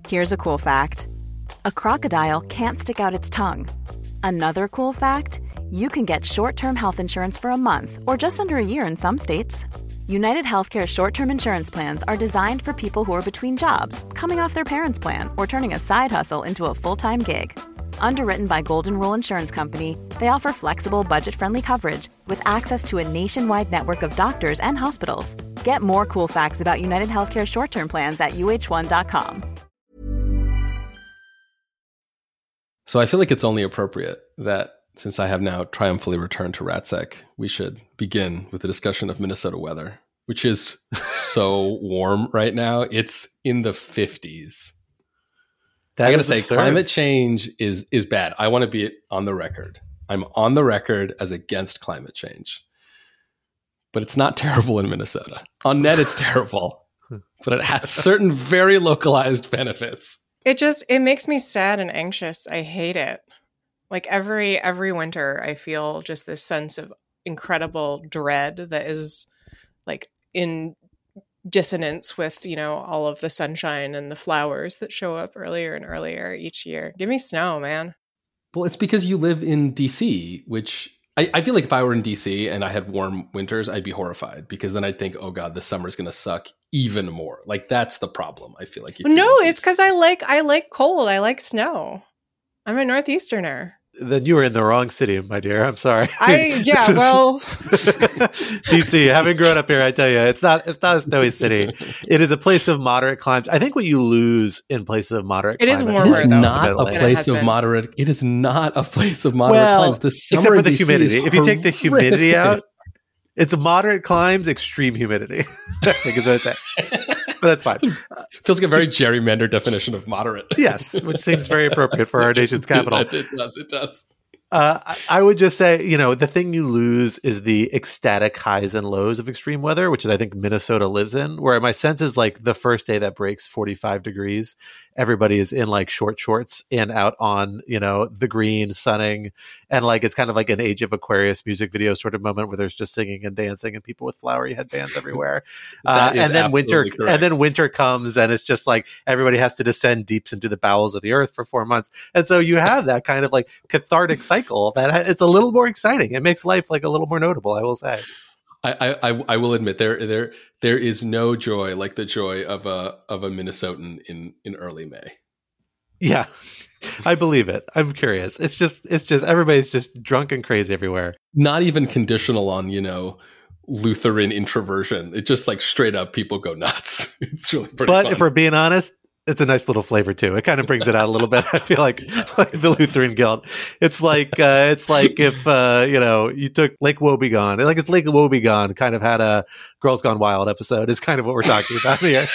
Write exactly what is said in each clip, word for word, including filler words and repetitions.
Here's a cool fact. A crocodile can't stick out its tongue. Another cool fact, you can get short-term health insurance for a month or just under a year in some states. United Healthcare short-term insurance plans are designed for people who are between jobs, coming off their parents' plan, or turning a side hustle into a full-time gig. Underwritten by Golden Rule Insurance Company, they offer flexible, budget-friendly coverage with access to a nationwide network of doctors and hospitals. Get more cool facts about United Healthcare short-term plans at U H one dot com. So I feel like it's only appropriate that since I have now triumphantly returned to RatSec, we should begin with a discussion of Minnesota weather, which is so warm right now. It's in the fifties. That I gotta say, absurd. Climate change is is bad. I want to be on the record. I'm on the record as against climate change. But it's not terrible in Minnesota. On net, it's terrible. But it has certain very localized benefits. It just, it makes me sad and anxious. I hate it. Like every every winter, I feel just this sense of incredible dread that is like in dissonance with, you know, all of the sunshine and the flowers that show up earlier and earlier each year. Give me snow, man. Well, it's because you live in D C, which I, I feel like if I were in D C and I had warm winters, I'd be horrified because then I'd think, oh God, the summer's going to suck even more. Like that's the problem. I feel like. No, it's because I like I like cold. I like snow. I'm a Northeasterner. Then you were in the wrong city, my dear. I'm sorry. I yeah, is, well, D C. Having grown up here, I tell you, it's not it's not a snowy city. It is a place of moderate climate. I think what you lose in places of moderate, it climate is warmer. It is though, not a place of been. moderate. It is not a place of moderate well, climes. The summer except for the D C humidity. If you take the humidity horrific. out, it's moderate climes, extreme humidity. I think is what I'd say. But that's fine. Feels like a very gerrymandered definition of moderate. Yes, which seems very appropriate for our nation's capital. It, it does. It does. Uh, I, I would just say, you know, the thing you lose is the ecstatic highs and lows of extreme weather, which is, I think, Minnesota lives in, where my sense is like the first day that breaks forty-five degrees, everybody is in like short shorts and out on, you know, the green, sunning. And like it's kind of like an Age of Aquarius music video sort of moment where there's just singing and dancing and people with flowery headbands everywhere. Uh, and then winter correct. and then winter comes and it's just like everybody has to descend deep into the bowels of the earth for four months. And so you have that kind of like cathartic cycle that it's a little more exciting. It makes life like a little more notable, I will say. I, I, I will admit there there there is no joy like the joy of a of a Minnesotan in, in early May. Yeah. I believe it. I'm curious. It's just, it's just, everybody's just drunk and crazy everywhere. Not even conditional on, you know, Lutheran introversion. It just like straight up people go nuts. It's really pretty But fun. if we're being honest, it's a nice little flavor too. It kind of brings it out a little bit. I feel like, like the Lutheran guilt. It's like, uh, it's like if, uh, you know, you took Lake Wobegon, like it's Lake Wobegon kind of had a Girls Gone Wild episode is kind of what we're talking about here.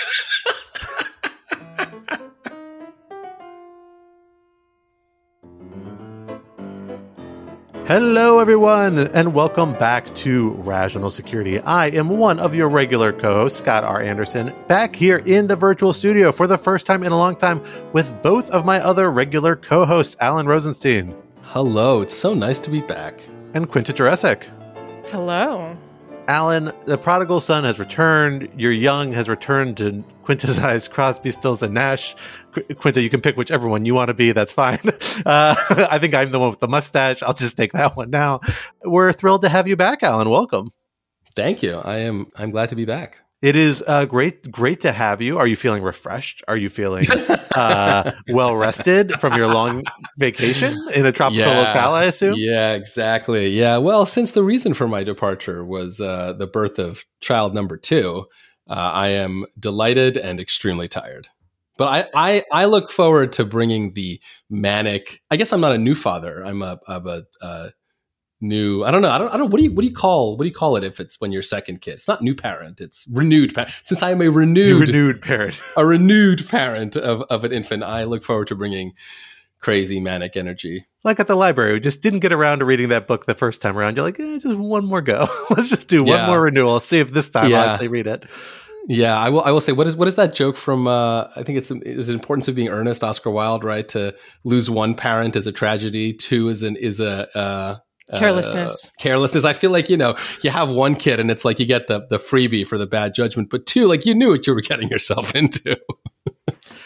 Hello, everyone, and welcome back to Rational Security. I am one of your regular co-hosts, Scott R. Anderson, back here in the virtual studio for the first time in a long time with both of my other regular co-hosts, Alan Rosenstein. Hello, it's so nice to be back. And Quinta Jurecic. Hello. Alan, the prodigal son has returned. Your young has returned to Quinta's eyes, Crosby, Stills, and Nash. Qu- Quinta, you can pick whichever one you want to be. That's fine. Uh, I think I'm the one with the mustache. I'll just take that one now. We're thrilled to have you back, Alan. Welcome. Thank you. I am. I'm glad to be back. It is uh, great, great to have you. Are you feeling refreshed? Are you feeling uh, well rested from your long vacation in a tropical yeah, locale, I assume? Yeah, exactly. Yeah. Well, since the reason for my departure was uh, the birth of child number two, uh, I am delighted and extremely tired. But I, I, I look forward to bringing the manic. I guess I'm not a new father. I'm a, I'm a, uh, new. I don't know. I don't. I don't. What do you? What do you call? What do you call it if it's when you're second kid? It's not new parent. It's renewed parent. Since I am a renewed renewed parent, a renewed parent of of an infant, I look forward to bringing crazy manic energy. Like at the library, we just didn't get around to reading that book the first time around. You're like, eh, just one more go. Let's just do yeah. one more renewal. See if this time yeah. I'll actually read it. Yeah, I will. I will say, what is what is that joke from? Uh, I think it's it was the importance of being earnest. Oscar Wilde, right? To lose one parent is a tragedy. Two is an is a uh, carelessness. Uh, carelessness. I feel like, you know, you have one kid and it's like you get the the freebie for the bad judgment, but two, like you knew what you were getting yourself into.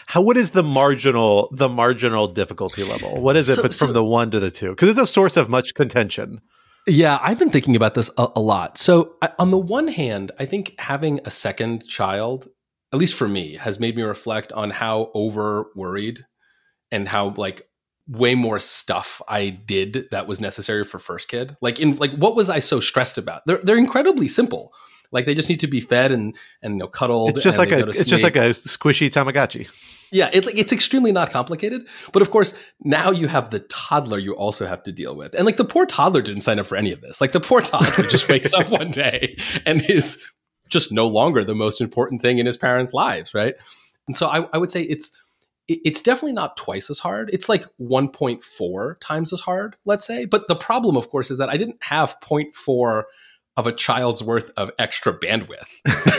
How what is the marginal the marginal difficulty level? What is it So- but so- from the one to the two? Because it's a source of much contention. Yeah, I've been thinking about this a, a lot. So, I, on the one hand, I think having a second child, at least for me, has made me reflect on how over worried and how like way more stuff I did that was necessary for first kid. Like in like what was I so stressed about? They're they're incredibly simple. Like they just need to be fed and and you know cuddled. It's just and like they a go to it's just sleep. like a squishy Tamagotchi. Yeah, it, it's extremely not complicated. But of course, now you have the toddler you also have to deal with. And like the poor toddler didn't sign up for any of this. Like the poor toddler just wakes up one day and is just no longer the most important thing in his parents' lives, right? And so I, I would say it's it- it's definitely not twice as hard. It's like one point four times as hard, let's say. But the problem, of course, is that I didn't have zero point four of a child's worth of extra bandwidth.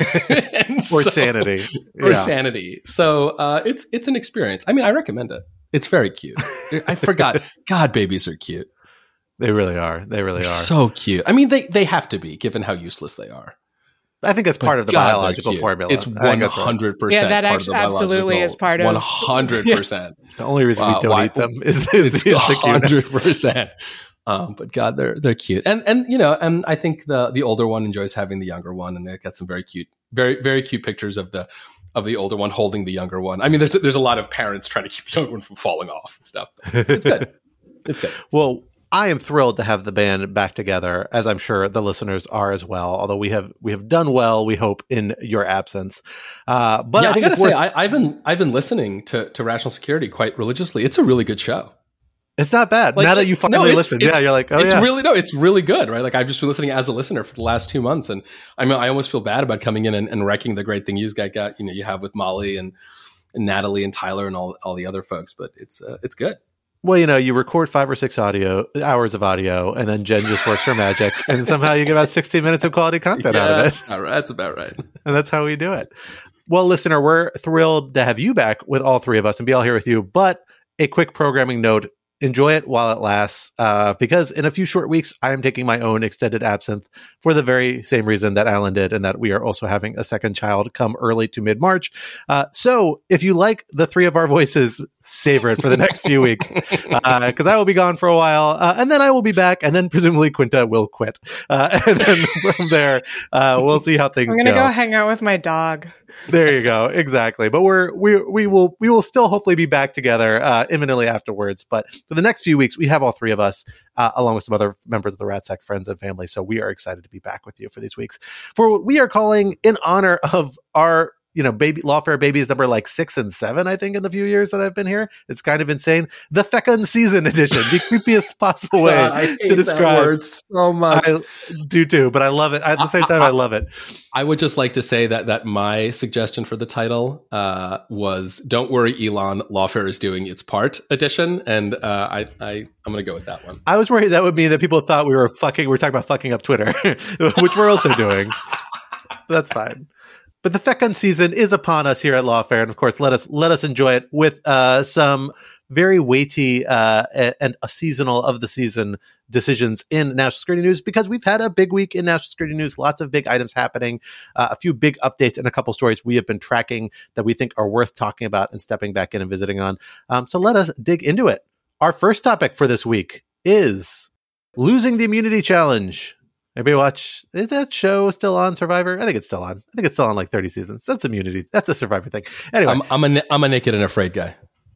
And Or so- sanity. or Yeah. sanity. So uh, it's it's an experience. I mean, I recommend it. It's very cute. I forgot. God, babies are cute. They really are. They really They're are. so cute. I mean, they they have to be, given how useless they are. I think that's part of the God, they're biological cute. formula. It's I think one that's right. hundred percent. Yeah, that part actu- of the absolutely is part of- one hundred percent. The only reason Wow, we don't why- eat them is, is, It's is the hundred cuteness. percent. Um, but God, they're they're cute, and and you know, and I think the the older one enjoys having the younger one, and they got some very cute, very very cute pictures of the of the older one holding the younger one. I mean, there's there's a lot of parents trying to keep the younger one from falling off and stuff. It's, it's good. It's good. Well, I am thrilled to have the band back together, as I'm sure the listeners are as well. Although we have we have done well, we hope, in your absence. Uh, but yeah, I I, think gotta it's say, worth, I, I've been I've been listening to to Rational Security quite religiously. It's a really good show. it's not bad. Like, now that like, you no, finally it's- listened, it's- yeah, you're like, oh it's yeah. really no, it's really good, right? Like I've just been listening as a listener for the last two months, and I mean, I almost feel bad about coming in and, and wrecking the great thing you guys got. You know, you have with Molly and, and Natalie and Tyler and all all the other folks, but it's uh, it's good. Well, you know, you record five or six audio hours of audio, and then Jen just works her magic, and somehow you get about sixteen minutes of quality content out of it. all right, that's about right. And that's how we do it. Well, listener, we're thrilled to have you back with all three of us and be all here with you. But a quick programming note. Enjoy it while it lasts, uh, because in a few short weeks, I am taking my own extended absinthe for the very same reason that Alan did, and that we are also having a second child come early to mid-March. Uh, so if you like the three of our voices, savor it for the next few weeks, because I will be gone for a while, uh, and then I will be back, and then presumably Quinta will quit. Uh, and then from there, uh, we'll see how things I'm gonna go. go hang out with my dog. There you go. Exactly. But we're we we will we will still hopefully be back together uh, imminently afterwards. But for the next few weeks, we have all three of us, uh, along with some other members of the RATSEC friends and family. So we are excited to be back with you for these weeks for what we are calling in honor of our, you know, baby Lawfare babies number like six and seven, I think, in the few years that I've been here. It's kind of insane. The Fecund season edition, the creepiest possible way God, I hate to that describe. word so much. I do too, but I love it. At the same time, I love it. I would just like to say that that my suggestion for the title uh, was "Don't worry, Elon. Lawfare is doing its part" edition, and uh, I, I I'm going to go with that one. I was worried that would mean that people thought we were fucking. We were talking about fucking up Twitter, which we're also doing. That's fine. But the Fecund season is upon us here at Lawfare, and of course, let us let us enjoy it with uh, some very weighty uh, and a seasonal of the season decisions in national security news, because we've had a big week in national security news. Lots of big items happening, uh, a few big updates, and a couple stories we have been tracking that we think are worth talking about and stepping back in and visiting on. Um, so let us dig into it. Our first topic for this week is losing the immunity challenge. Everybody watch, is that show still on Survivor? I think it's still on. I think it's still on like thirty seasons. That's immunity. That's the Survivor thing. Anyway. I'm, I'm a na- I'm a naked and afraid guy.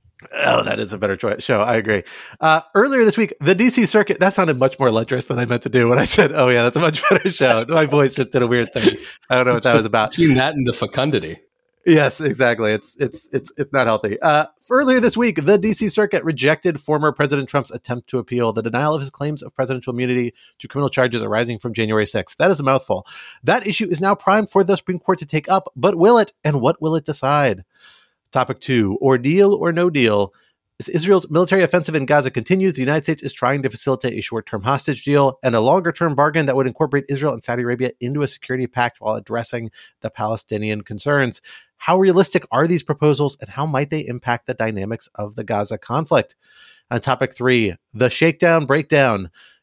Oh, that is a better choice. Show. I agree. Uh, earlier this week, the D C Circuit, that sounded much more lecherous than I meant to do when I said, oh yeah, that's a much better show. My voice just did a weird thing. I don't know what that was about. Between that and the fecundity. Yes, exactly. It's it's it's it's not healthy. Uh, earlier this week, the D C Circuit rejected former President Trump's attempt to appeal the denial of his claims of presidential immunity to criminal charges arising from January sixth. That is a mouthful. That issue is now primed for the Supreme Court to take up, but will it? And what will it decide? Topic two, ordeal or no deal. As Israel's military offensive in Gaza continues, the United States is trying to facilitate a short-term hostage deal and a longer-term bargain that would incorporate Israel and Saudi Arabia into a security pact while addressing the Palestinian concerns. How realistic are these proposals, and how might they impact the dynamics of the Gaza conflict? On topic three, the shakedown breakdown.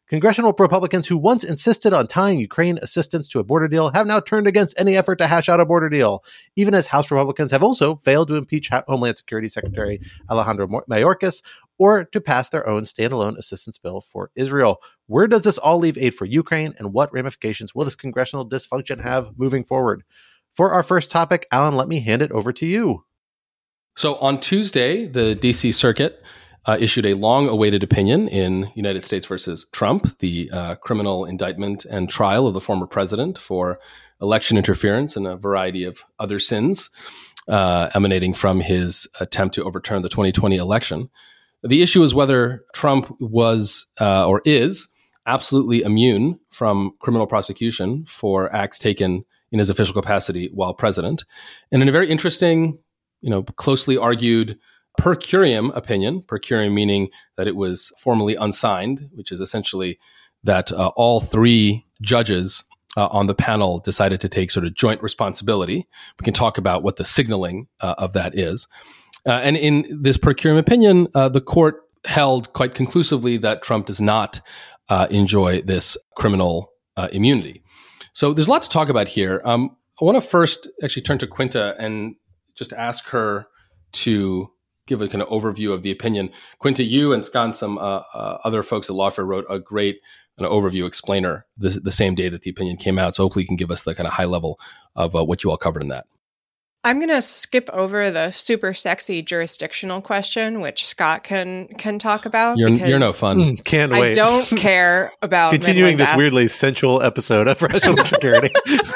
Congressional Republicans who once insisted on tying Ukraine assistance to a border deal have now turned against any effort to hash out a border deal, even as House Republicans have also failed to impeach Homeland Security Secretary Alejandro Mayorkas or to pass their own standalone assistance bill for Israel. Where does this all leave aid for Ukraine, and what ramifications will this congressional dysfunction have moving forward? For our first topic, Alan, let me hand it over to you. So on Tuesday, the D C Circuit Uh, issued a long-awaited opinion in United States versus Trump, the uh, criminal indictment and trial of the former president for election interference and a variety of other sins uh, emanating from his attempt to overturn the twenty twenty election. The issue is whether Trump was uh, or is absolutely immune from criminal prosecution for acts taken in his official capacity while president. And in a very interesting, you know, closely argued per curiam opinion, per curiam meaning that it was formally unsigned, which is essentially that uh, all three judges uh, on the panel decided to take sort of joint responsibility. We can talk about what the signaling uh, of that is. Uh, and in this per curiam opinion, uh, the court held quite conclusively that Trump does not uh, enjoy this criminal uh, immunity. So there's a lot to talk about here. Um, I want to first actually turn to Quinta and just ask her to give a kind of overview of the opinion. Quinta, you and Scott, some uh, uh, other folks at Lawfare wrote a great an overview explainer the, the same day that the opinion came out. So hopefully you can give us the kind of high level of uh, what you all covered in that. I'm going to skip over the super sexy jurisdictional question, which Scott can can talk about. You're, you're no fun. Can't wait. I don't care about continuing this Midland weirdly sensual episode of National Security.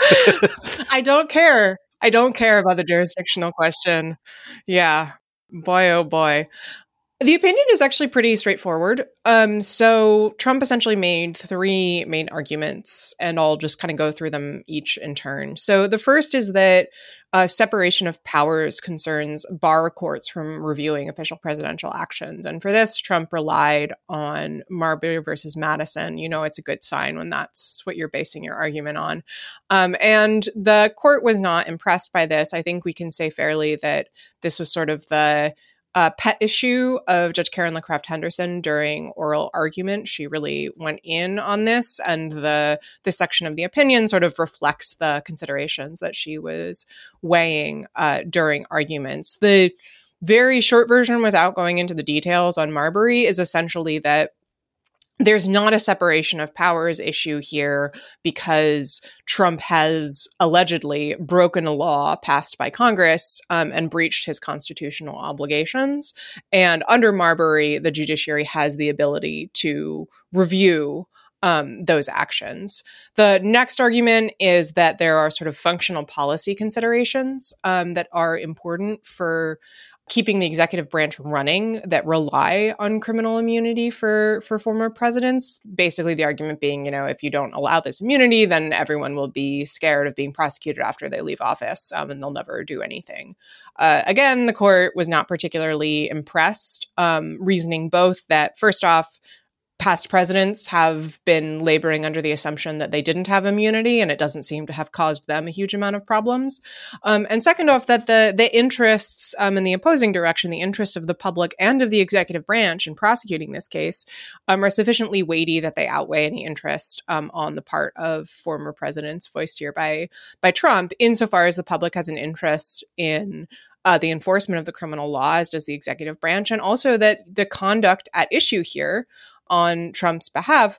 I don't care. I don't care about the jurisdictional question. Yeah. Boy, oh boy. The opinion is actually pretty straightforward. Um, so Trump essentially made three main arguments, and I'll just kind of go through them each in turn. So the first is that uh, separation of powers concerns bar courts from reviewing official presidential actions. And for this, Trump relied on Marbury versus Madison. You know, it's a good sign when that's what you're basing your argument on. Um, and the court was not impressed by this. I think we can say fairly that this was sort of the Uh, pet issue of Judge Karen LaCraft Henderson during oral argument. She really went in on this, and the this section of the opinion sort of reflects the considerations that she was weighing uh, during arguments. The very short version, without going into the details on Marbury, is essentially that there's not a separation of powers issue here because Trump has allegedly broken a law passed by Congress um, and breached his constitutional obligations. And under Marbury, the judiciary has the ability to review um, those actions. The next argument is that there are sort of functional policy considerations um, that are important for keeping the executive branch running that rely on criminal immunity for, for former presidents. Basically, the argument being, you know, if you don't allow this immunity, then everyone will be scared of being prosecuted after they leave office um, and they'll never do anything. Uh, again, the court was not particularly impressed, um, reasoning both that, first off, past presidents have been laboring under the assumption that they didn't have immunity, and it doesn't seem to have caused them a huge amount of problems. Um, and second off, that the the interests um, in the opposing direction, the interests of the public and of the executive branch in prosecuting this case, um, are sufficiently weighty that they outweigh any interest um, on the part of former presidents voiced here by by Trump, insofar as the public has an interest in Uh, the enforcement of the criminal law, as does the executive branch, and also that the conduct at issue here on Trump's behalf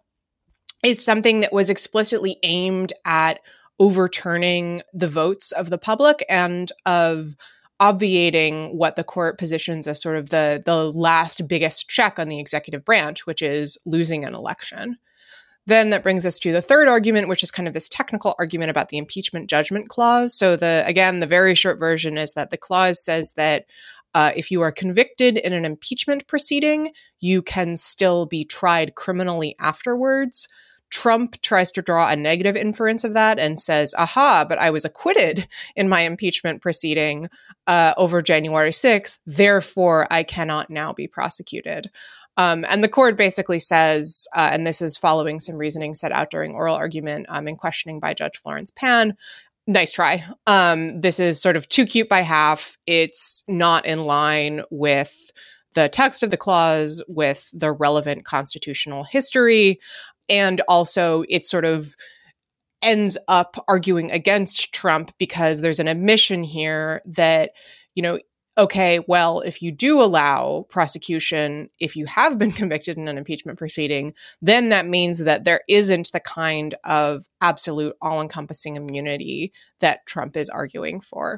is something that was explicitly aimed at overturning the votes of the public and of obviating what the court positions as sort of the, the last biggest check on the executive branch, which is losing an election. Then that brings us to the third argument, which is kind of this technical argument about the impeachment judgment clause. So the again, the very short version is that the clause says that uh, if you are convicted in an impeachment proceeding, you can still be tried criminally afterwards. Trump tries to draw a negative inference of that and says, aha, but I was acquitted in my impeachment proceeding uh, over January sixth. Therefore, I cannot now be prosecuted. Um, and the court basically says, uh, and this is following some reasoning set out during oral argument um, and questioning by Judge Florence Pan, nice try. Um, this is sort of too cute by half. It's not in line with the text of the clause, with the relevant constitutional history. and also it sort of ends up arguing against Trump because there's an admission here that, you know, okay, well, if you do allow prosecution, if you have been convicted in an impeachment proceeding, then that means that there isn't the kind of absolute all-encompassing immunity that Trump is arguing for.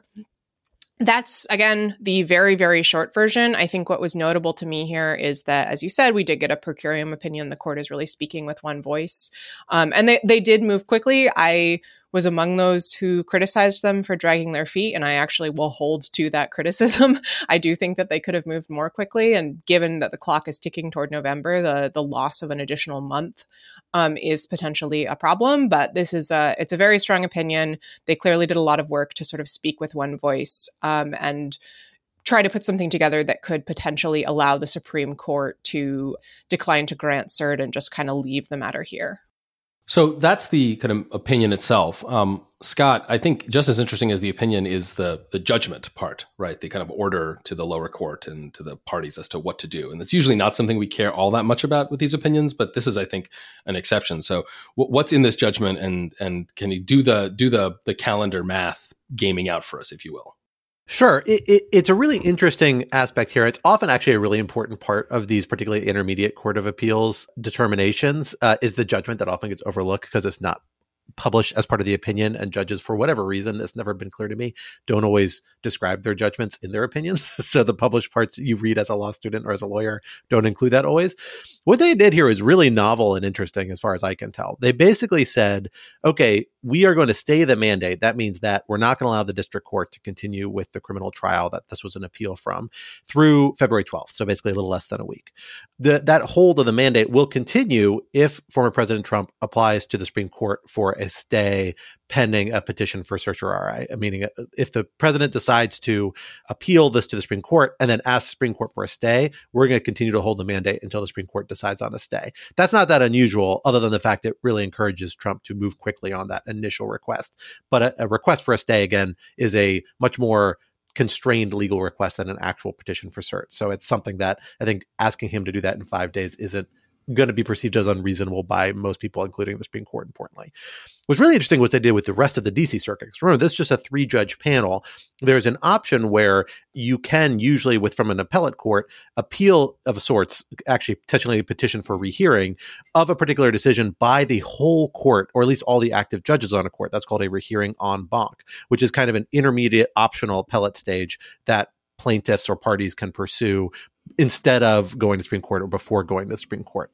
That's, again, the very, very short version. I think what was notable to me here is that, as you said, we did get a per curiam opinion. The court is really speaking with one voice. Um, and they, they did move quickly. I was among those who criticized them for dragging their feet, and I actually will hold to that criticism. I do think that they could have moved more quickly, and given that the clock is ticking toward November, the, the loss of an additional month um, is potentially a problem. But this is a, it's a very strong opinion. They clearly did a lot of work to sort of speak with one voice um, and try to put something together that could potentially allow the Supreme Court to decline to grant cert and just kind of leave the matter here. So that's the kind of opinion itself. Um, Scott, I think just as interesting as the opinion is the the judgment part, right? The kind of order to the lower court and to the parties as to what to do. And it's usually not something we care all that much about with these opinions, but this is, I think, an exception. So w- what's in this judgment, and and can you do the do the the calendar math gaming out for us, if you will? Sure. It, it, it's a really interesting aspect here. It's often actually a really important part of these, particularly intermediate court of appeals determinations, uh, is the judgment that often gets overlooked because it's not published as part of the opinion, and judges, for whatever reason, it's never been clear to me, don't always describe their judgments in their opinions. So the published parts you read as a law student or as a lawyer don't include that always. What they did here is really novel and interesting as far as I can tell. They basically said, okay, we are going to stay the mandate. That means that we're not going to allow the district court to continue with the criminal trial that this was an appeal from through February twelfth. So basically a little less than a week. The, that hold of the mandate will continue if former President Trump applies to the Supreme Court for a stay pending a petition for certiorari, meaning if the president decides to appeal this to the Supreme Court and then ask the Supreme Court for a stay, we're going to continue to hold the mandate until the Supreme Court decides on a stay. That's not that unusual, other than the fact it really encourages Trump to move quickly on that initial request. But a, a request for a stay, again, is a much more constrained legal request than an actual petition for cert. So it's something that I think asking him to do that in five days isn't going to be perceived as unreasonable by most people, including the Supreme Court, importantly. What's really interesting was what they did with the rest of the D C Circuit. Remember, this is just a three-judge panel. There's an option where you can usually, with from an appellate court, appeal of sorts, actually potentially petition for rehearing of a particular decision by the whole court, or at least all the active judges on a court. That's called a rehearing en banc, which is kind of an intermediate optional appellate stage that plaintiffs or parties can pursue instead of going to Supreme Court or before going to the Supreme Court.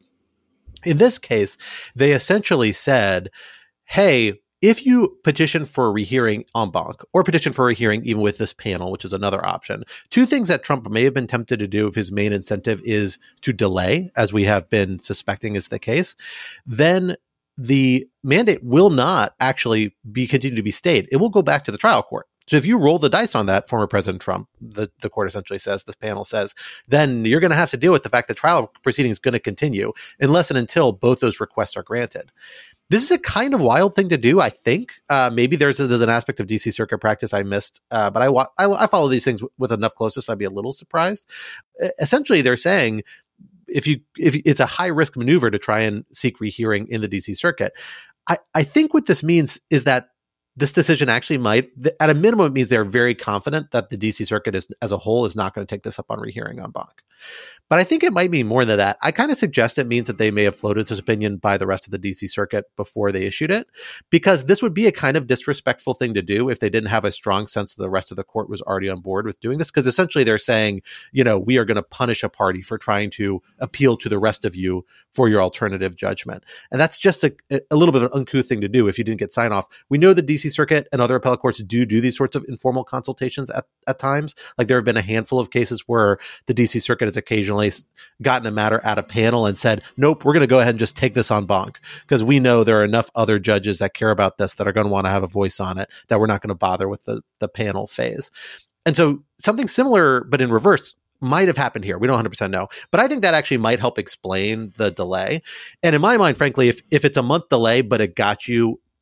In this case, they essentially said, hey, if you petition for a rehearing en banc or petition for a rehearing even with this panel, which is another option, two things that Trump may have been tempted to do if his main incentive is to delay, as we have been suspecting is the case, then the mandate will not actually be continue to be stayed. It will go back to the trial court. So if you roll the dice on that, former President Trump, the, the court essentially says, this panel says, then you're going to have to deal with the fact that trial proceeding is going to continue unless and until both those requests are granted. This is a kind of wild thing to do, I think. Uh, maybe there's, a, there's an aspect of D C Circuit practice I missed, uh, but I, I, I follow these things with enough closeness, I'd be a little surprised. Essentially, they're saying, if you if it's a high risk maneuver to try and seek rehearing in the D C Circuit, I, I think what this means is that this decision actually might, at a minimum, it means they're very confident that the D C Circuit is, as a whole is not going to take this up on rehearing en banc. But I think it might mean more than that. I kind of suggest it means that they may have floated this opinion by the rest of the D C Circuit before they issued it, because this would be a kind of disrespectful thing to do if they didn't have a strong sense that the rest of the court was already on board with doing this. Because essentially they're saying, you know, we are going to punish a party for trying to appeal to the rest of you for your alternative judgment. And that's just a, a little bit of an uncouth thing to do if you didn't get sign off. We know the D C Circuit and other appellate courts do do these sorts of informal consultations at, at times. Like there have been a handful of cases where the D C Circuit has occasionally gotten a matter at a panel and said, nope, we're going to go ahead and just take this en banc because we know there are enough other judges that care about this that are going to want to have a voice on it that we're not going to bother with the, the panel phase. And so something similar, but in reverse, might have happened here. We don't one hundred percent know. But I think that actually might help explain the delay. And in my mind, frankly, if if it's a month delay, but it got you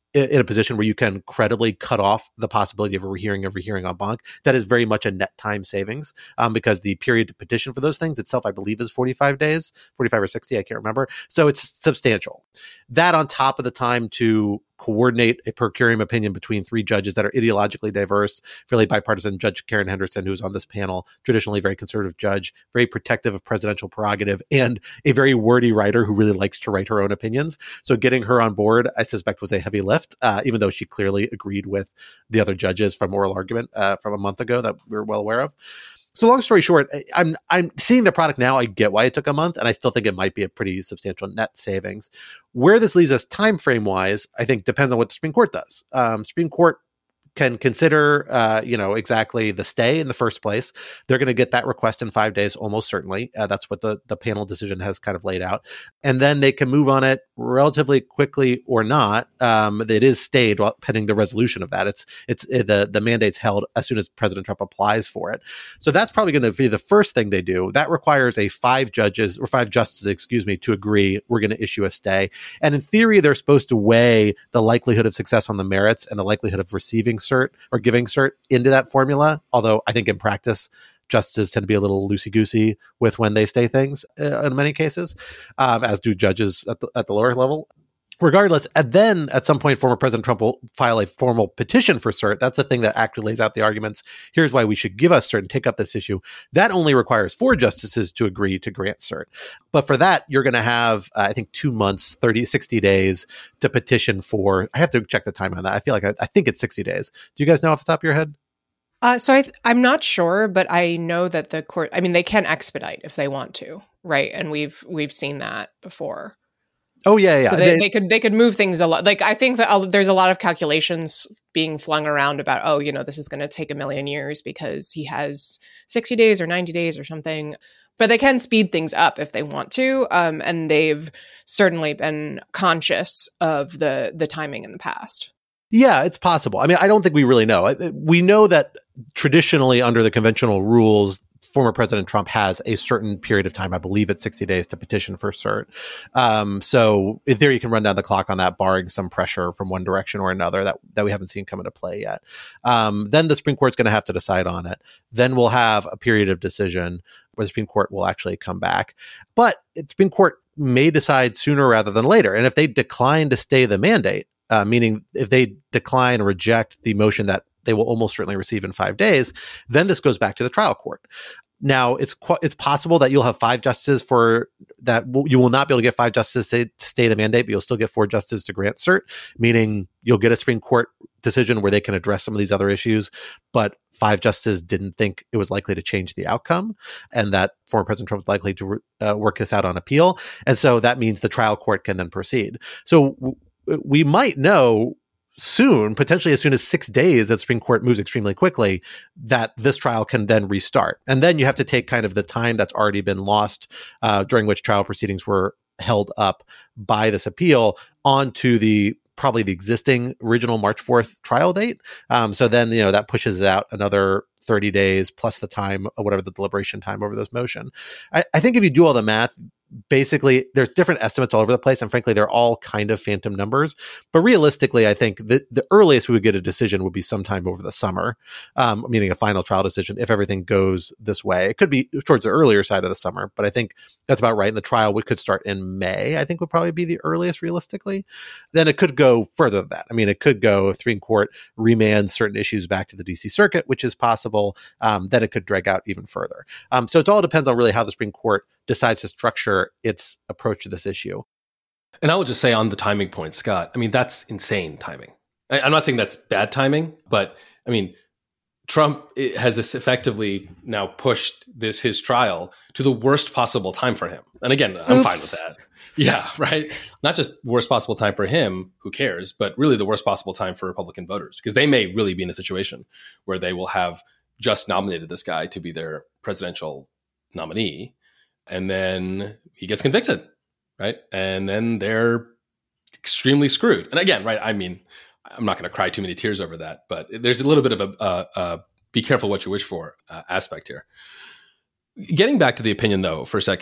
in a position where you can credibly cut off the possibility of a rehearing of rehearing en banc, that is very much a net time savings um, because the period to petition for those things itself, I believe, is forty-five days, forty-five or sixty, I can't remember. So it's substantial. That on top of the time to coordinate a per curiam opinion between three judges that are ideologically diverse, fairly bipartisan. Judge Karen Henderson, who's on this panel, traditionally very conservative judge, very protective of presidential prerogative, and a very wordy writer who really likes to write her own opinions. So getting her on board, I suspect, was a heavy lift, uh, even though she clearly agreed with the other judges from oral argument uh, from a month ago that we were well aware of. So long story short, I'm I'm seeing the product now. I get why it took a month, and I still think it might be a pretty substantial net savings. Where this leaves us time frame wise, I think depends on what the Supreme Court does. Um, Supreme Court can consider, uh, you know, exactly the stay in the first place. They're going to get that request in five days, almost certainly. Uh, that's what the, the panel decision has kind of laid out. And then they can move on it relatively quickly or not. Um, it is stayed while pending the resolution of that. It's it's it, the the mandate's held as soon as President Trump applies for it. So that's probably going to be the first thing they do. That requires a five judges or five justices, excuse me, to agree we're going to issue a stay. And in theory, they're supposed to weigh the likelihood of success on the merits and the likelihood of receiving cert or giving cert into that formula. Although I think in practice, justices tend to be a little loosey-goosey with when they stay things uh, in many cases, um, as do judges at the, at the lower level. Regardless, and then at some point, former President Trump will file a formal petition for cert. That's the thing that actually lays out the arguments. Here's why we should give us cert and take up this issue. That only requires four justices to agree to grant cert. But for that, you're going to have, uh, I think, two months, thirty, sixty days to petition for. I have to check the time on that. I feel like I, I think it's sixty days. Do you guys know off the top of your head? Uh, so I th- I'm not sure, but I know that the court, I mean, they can expedite if they want to, right? And we've we've seen that before. Oh yeah, yeah. So they, they, they could they could move things a lot. Like I think that uh, there's a lot of calculations being flung around about, oh, you know, this is going to take a million years because he has sixty days or ninety days or something. But they can speed things up if they want to, um, and they've certainly been conscious of the the timing in the past. Yeah, it's possible. I mean, I don't think we really know. We know that traditionally under the conventional rules, former President Trump has a certain period of time, I believe it's sixty days, to petition for cert. Um, so in theory, you can run down the clock on that, barring some pressure from one direction or another that, that we haven't seen come into play yet. Um, then the Supreme Court's going to have to decide on it. Then we'll have a period of decision where the Supreme Court will actually come back. But the Supreme Court may decide sooner rather than later. And if they decline to stay the mandate, uh, meaning if they decline or reject the motion that they will almost certainly receive in five days, then this goes back to the trial court. Now, it's qu- it's possible that you'll have five justices for that. You will not be able to get five justices to stay the mandate, but you'll still get four justices to grant cert, meaning you'll get a Supreme Court decision where they can address some of these other issues, but five justices didn't think it was likely to change the outcome, and that former President Trump is likely to uh, work this out on appeal. And so that means the trial court can then proceed. So w- we might know soon, potentially as soon as six days, that Supreme Court moves extremely quickly, that this trial can then restart. And then you have to take kind of the time that's already been lost uh, during which trial proceedings were held up by this appeal onto the probably the existing original March fourth trial date. Um, so then, you know, that pushes out another thirty days plus the time, or whatever the deliberation time over this motion. I, I think if you do all the math, basically there's different estimates all over the place, and frankly they're all kind of phantom numbers, but realistically I think the, the earliest we would get a decision would be sometime over the summer, um, meaning a final trial decision if everything goes this way. It could be towards the earlier side of the summer, but I think that's about right. And the trial we could start in May, I think would probably be the earliest realistically. Then it could go further than that. I mean, it could go if Supreme Court remands certain issues back to the D C Circuit, which is possible, um, then it could drag out even further. Um, so it all depends on really how the Supreme Court decides to structure its approach to this issue. And I would just say on the timing point, Scott, I mean, that's insane timing. I, I'm not saying that's bad timing, but I mean, Trump has this effectively now pushed this, his trial, to the worst possible time for him. And again, I'm Oops. fine with that. Yeah, right? Not just worst possible time for him, who cares, but really the worst possible time for Republican voters, because they may really be in a situation where they will have just nominated this guy to be their presidential nominee, and then he gets convicted, right? And then they're extremely screwed. And again, right, I mean, I'm not going to cry too many tears over that, but there's a little bit of a, a, a be careful what you wish for uh, aspect here. Getting back to the opinion, though, for a second,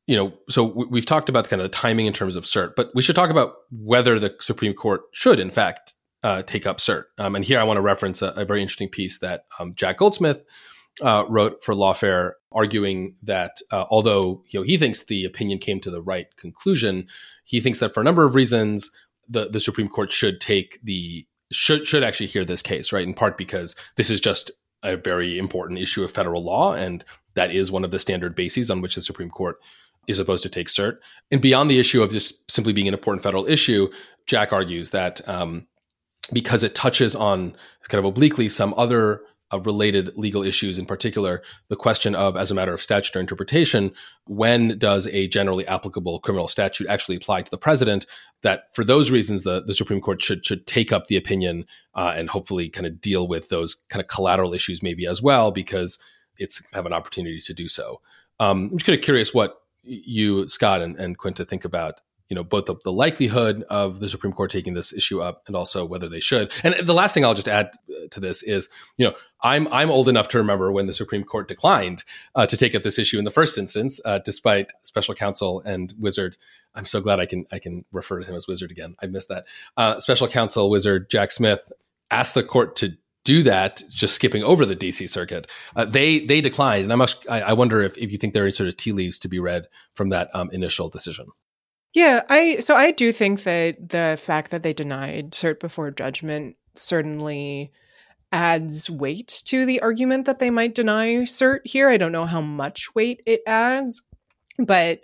you know, so we've talked about kind of the timing in terms of cert, but we should talk about whether the Supreme Court should, in fact, uh, take up cert. Um, and here I want to reference a, a very interesting piece that um, Jack Goldsmith uh, wrote for Lawfare, arguing that uh, although you know he thinks the opinion came to the right conclusion, he thinks that for a number of reasons, the, the Supreme Court should take the should should actually hear this case, right? In part because this is just a very important issue of federal law, and that is one of the standard bases on which the Supreme Court is supposed to take cert. And beyond the issue of this simply being an important federal issue, Jack argues that um, because it touches on kind of obliquely some other uh, related legal issues, in particular, the question of, as a matter of statutory interpretation, when does a generally applicable criminal statute actually apply to the president, that for those reasons, the, the Supreme Court should should take up the opinion uh, and hopefully kind of deal with those kind of collateral issues maybe as well, because it's have an opportunity to do so. Um, I'm just kind of curious what you, Scott, and, and Quinta think about, you know, both the, the likelihood of the Supreme Court taking this issue up and also whether they should. And the last thing I'll just add to this is, you know, I'm I'm old enough to remember when the Supreme Court declined uh, to take up this issue in the first instance, uh, despite special counsel and wizard. I'm so glad I can I can refer to him as wizard again. I missed that. Uh, special counsel wizard Jack Smith asked the court to do that, just skipping over the D C Circuit. Uh, they they declined, and I must I, I wonder if, if you think there are any sort of tea leaves to be read from that um, initial decision. Yeah, I so I do think that the fact that they denied cert before judgment certainly adds weight to the argument that they might deny cert here. I don't know how much weight it adds, but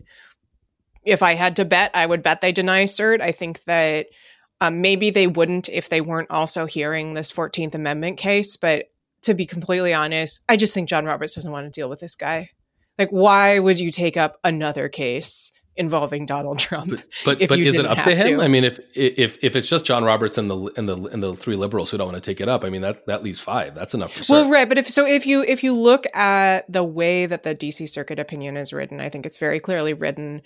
if I had to bet, I would bet they deny cert. I think that Um, maybe they wouldn't if they weren't also hearing this fourteenth Amendment case. But to be completely honest, I just think John Roberts doesn't want to deal with this guy. Like, why would you take up another case involving Donald Trump? But but, if but you is it didn't up have to him? to? I mean, if if if it's just John Roberts and the and the and the three liberals who don't want to take it up, I mean that that leaves five. That's enough for cert. Well, right. But if so, if you if you look at the way that the D C Circuit opinion is written, I think it's very clearly written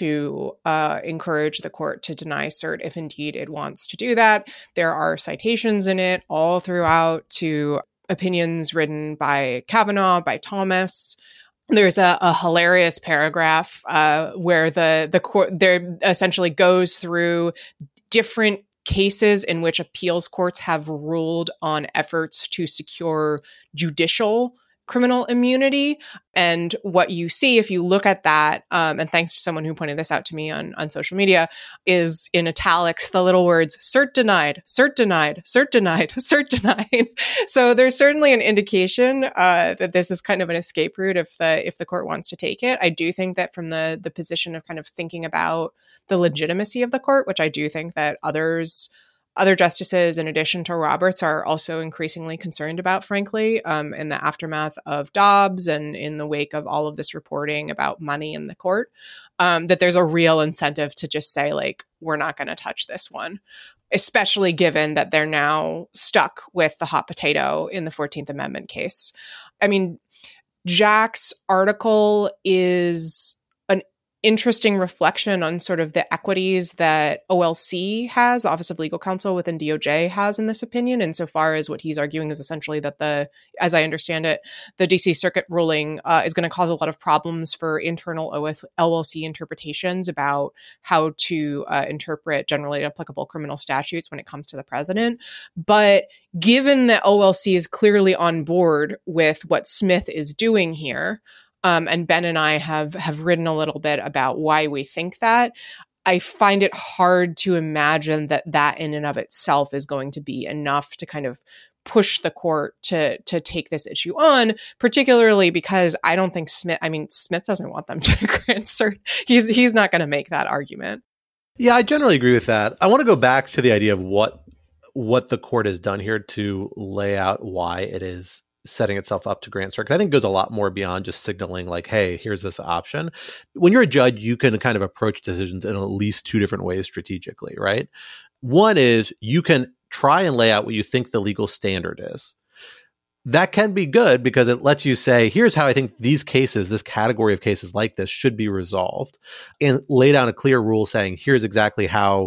to uh, encourage the court to deny cert if indeed it wants to do that. There are citations in it all throughout to opinions written by Kavanaugh, by Thomas. There's a, a hilarious paragraph uh, where the the court there essentially goes through different cases in which appeals courts have ruled on efforts to secure judicial criminal immunity. And what you see if you look at that, um, and thanks to someone who pointed this out to me on, on social media, is in italics the little words cert denied, cert denied, cert denied, cert denied. So there's certainly an indication uh, that this is kind of an escape route if the if the court wants to take it. I do think that from the the position of kind of thinking about the legitimacy of the court, which I do think that others Other justices, in addition to Roberts, are also increasingly concerned about, frankly, um, in the aftermath of Dobbs and in the wake of all of this reporting about money in the court, um, that there's a real incentive to just say, like, we're not going to touch this one, especially given that they're now stuck with the hot potato in the fourteenth Amendment case. I mean, Jack's article is interesting reflection on sort of the equities that O L C has, the Office of Legal Counsel within D O J has in this opinion, insofar as what he's arguing is essentially that the, as I understand it, the D C Circuit ruling uh, is going to cause a lot of problems for internal O L C interpretations about how to uh, interpret generally applicable criminal statutes when it comes to the president. But given that O L C is clearly on board with what Smith is doing here, Um, and Ben and I have have written a little bit about why we think that, I find it hard to imagine that that in and of itself is going to be enough to kind of push the court to to take this issue on, particularly because I don't think Smith, I mean, Smith doesn't want them to grant cert. He's, he's not going to make that argument. Yeah, I generally agree with that. I want to go back to the idea of what what the court has done here to lay out why it is setting itself up to grant cert. I think it goes a lot more beyond just signaling like, hey, here's this option. When you're a judge, you can kind of approach decisions in at least two different ways strategically, right? One is you can try and lay out what you think the legal standard is. That can be good because it lets you say, here's how I think these cases, this category of cases like this should be resolved, and lay down a clear rule saying, here's exactly how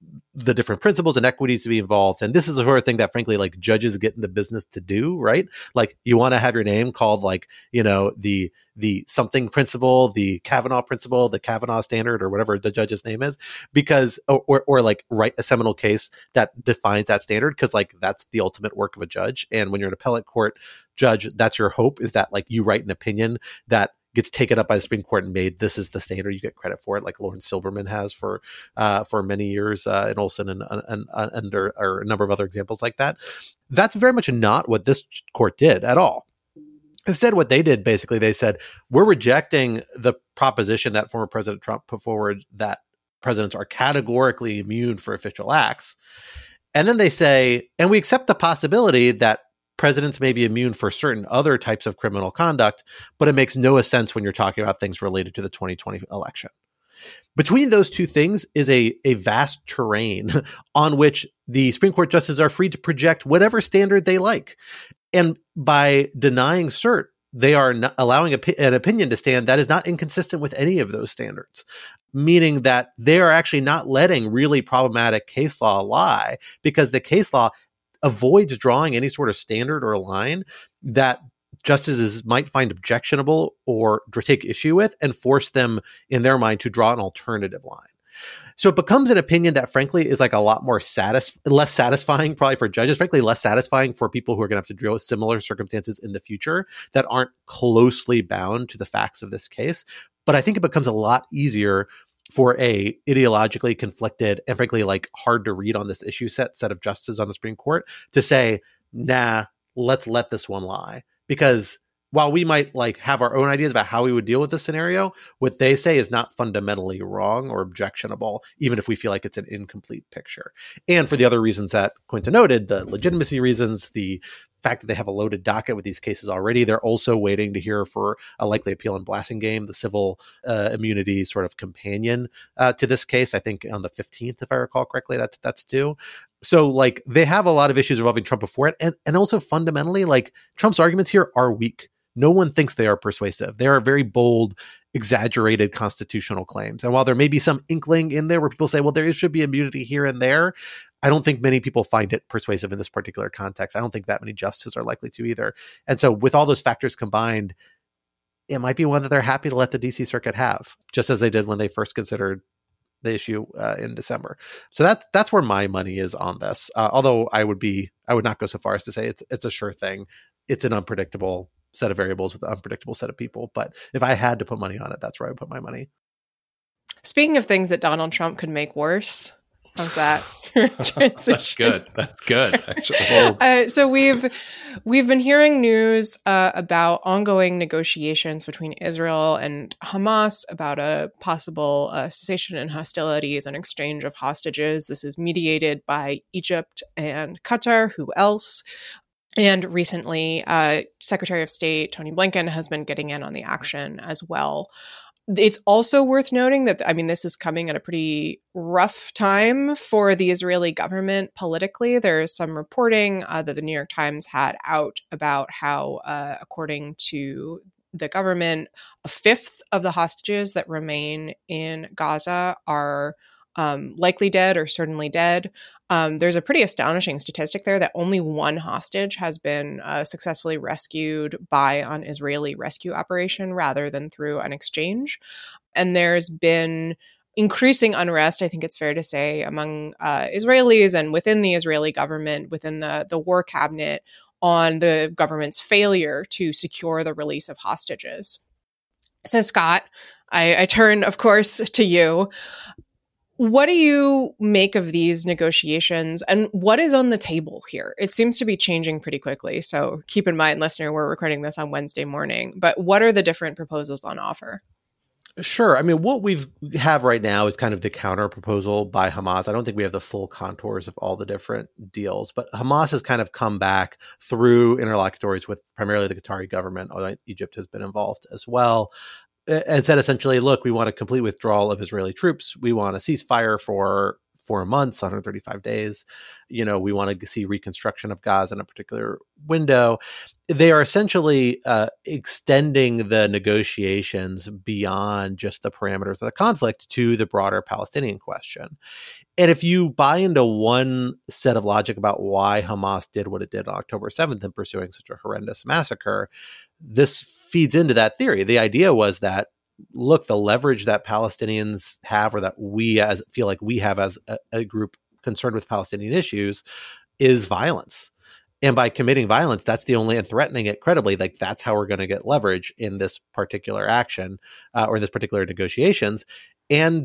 the different principles and equities to be involved. And this is the sort of thing that, frankly, like judges get in the business to do, right? Like you want to have your name called like, you know, the the something principle, the Kavanaugh principle, the Kavanaugh standard, or whatever the judge's name is, because, or, or, or like write a seminal case that defines that standard, because like that's the ultimate work of a judge. And when you're an appellate court judge, that's your hope, is that like you write an opinion that gets taken up by the Supreme Court and made, this is the standard, you get credit for it, like Lawrence Silberman has for uh, for many years, uh, and Olson, and, and, and, and or, or a number of other examples like that. That's very much not what this court did at all. Instead, what they did, basically, they said, we're rejecting the proposition that former President Trump put forward that presidents are categorically immune for official acts. And then they say, and we accept the possibility that presidents may be immune for certain other types of criminal conduct, but it makes no sense when you're talking about things related to the twenty twenty election. Between those two things is a, a vast terrain on which the Supreme Court justices are free to project whatever standard they like. And by denying cert, they are not allowing a, an opinion to stand that is not inconsistent with any of those standards, meaning that they are actually not letting really problematic case law lie, because the case law avoids drawing any sort of standard or line that justices might find objectionable or take issue with, and force them in their mind to draw an alternative line. So it becomes an opinion that, frankly, is like a lot more satis- less satisfying probably for judges, frankly, less satisfying for people who are going to have to deal with similar circumstances in the future that aren't closely bound to the facts of this case. But I think it becomes a lot easier for a ideologically conflicted and, frankly, like hard to read on this issue set set of justices on the Supreme Court to say, nah, let's let this one lie. Because while we might like have our own ideas about how we would deal with this scenario, what they say is not fundamentally wrong or objectionable, even if we feel like it's an incomplete picture. And for the other reasons that Quinta noted, the legitimacy reasons, the fact that they have a loaded docket with these cases already, they're also waiting to hear for a likely appeal in Blasingame, the civil uh, immunity sort of companion uh, to this case. I think on the fifteenth, if I recall correctly, that's, that's due. So like they have a lot of issues involving Trump before it. And, and also fundamentally, like Trump's arguments here are weak. No one thinks they are persuasive. They are very bold, exaggerated constitutional claims. And while there may be some inkling in there where people say, well, there should be immunity here and there, I don't think many people find it persuasive in this particular context. I don't think that many justices are likely to either. And so with all those factors combined, it might be one that they're happy to let the D C Circuit have, just as they did when they first considered the issue uh, in December. So that that's where my money is on this. Uh, although I would be, I would not go so far as to say it's it's a sure thing. It's an unpredictable set of variables with an unpredictable set of people. But if I had to put money on it, that's where I would put my money. Speaking of things that Donald Trump could make worse, how's that transition? That's good. That's good, actually. uh, so we've we've been hearing news uh, about ongoing negotiations between Israel and Hamas about a possible uh, cessation in hostilities and exchange of hostages. This is mediated by Egypt and Qatar. Who else? And recently, uh, Secretary of State Tony Blinken has been getting in on the action as well. It's also worth noting that, I mean, this is coming at a pretty rough time for the Israeli government politically. There is some reporting uh, that the New York Times had out about how, uh, according to the government, a fifth of the hostages that remain in Gaza are um, likely dead or certainly dead. Um, there's a pretty astonishing statistic there that only one hostage has been uh, successfully rescued by an Israeli rescue operation rather than through an exchange. And there's been increasing unrest, I think it's fair to say, among uh, Israelis and within the Israeli government, within the, the war cabinet, on the government's failure to secure the release of hostages. So, Scott, I, I turn, of course, to you. What do you make of these negotiations, and what is on the table here? It seems to be changing pretty quickly. So keep in mind, listener, we're recording this on Wednesday morning, but what are the different proposals on offer? Sure. I mean, what we have right now is kind of the counter proposal by Hamas. I don't think we have the full contours of all the different deals, but Hamas has kind of come back through interlocutories with primarily the Qatari government, although Egypt has been involved as well, and said essentially, look, we want a complete withdrawal of Israeli troops. We want a ceasefire for four months, one hundred thirty-five days. You know, we want to see reconstruction of Gaza in a particular window. They are essentially uh, extending the negotiations beyond just the parameters of the conflict to the broader Palestinian question. And if you buy into one set of logic about why Hamas did what it did on October seventh in pursuing such a horrendous massacre, this feeds into that theory. The idea was that, look, the leverage that Palestinians have, or that we as feel like we have as a, a group concerned with Palestinian issues, is violence. And by committing violence, that's the only, and threatening it credibly, like that's how we're going to get leverage in this particular action uh, or this particular negotiations. And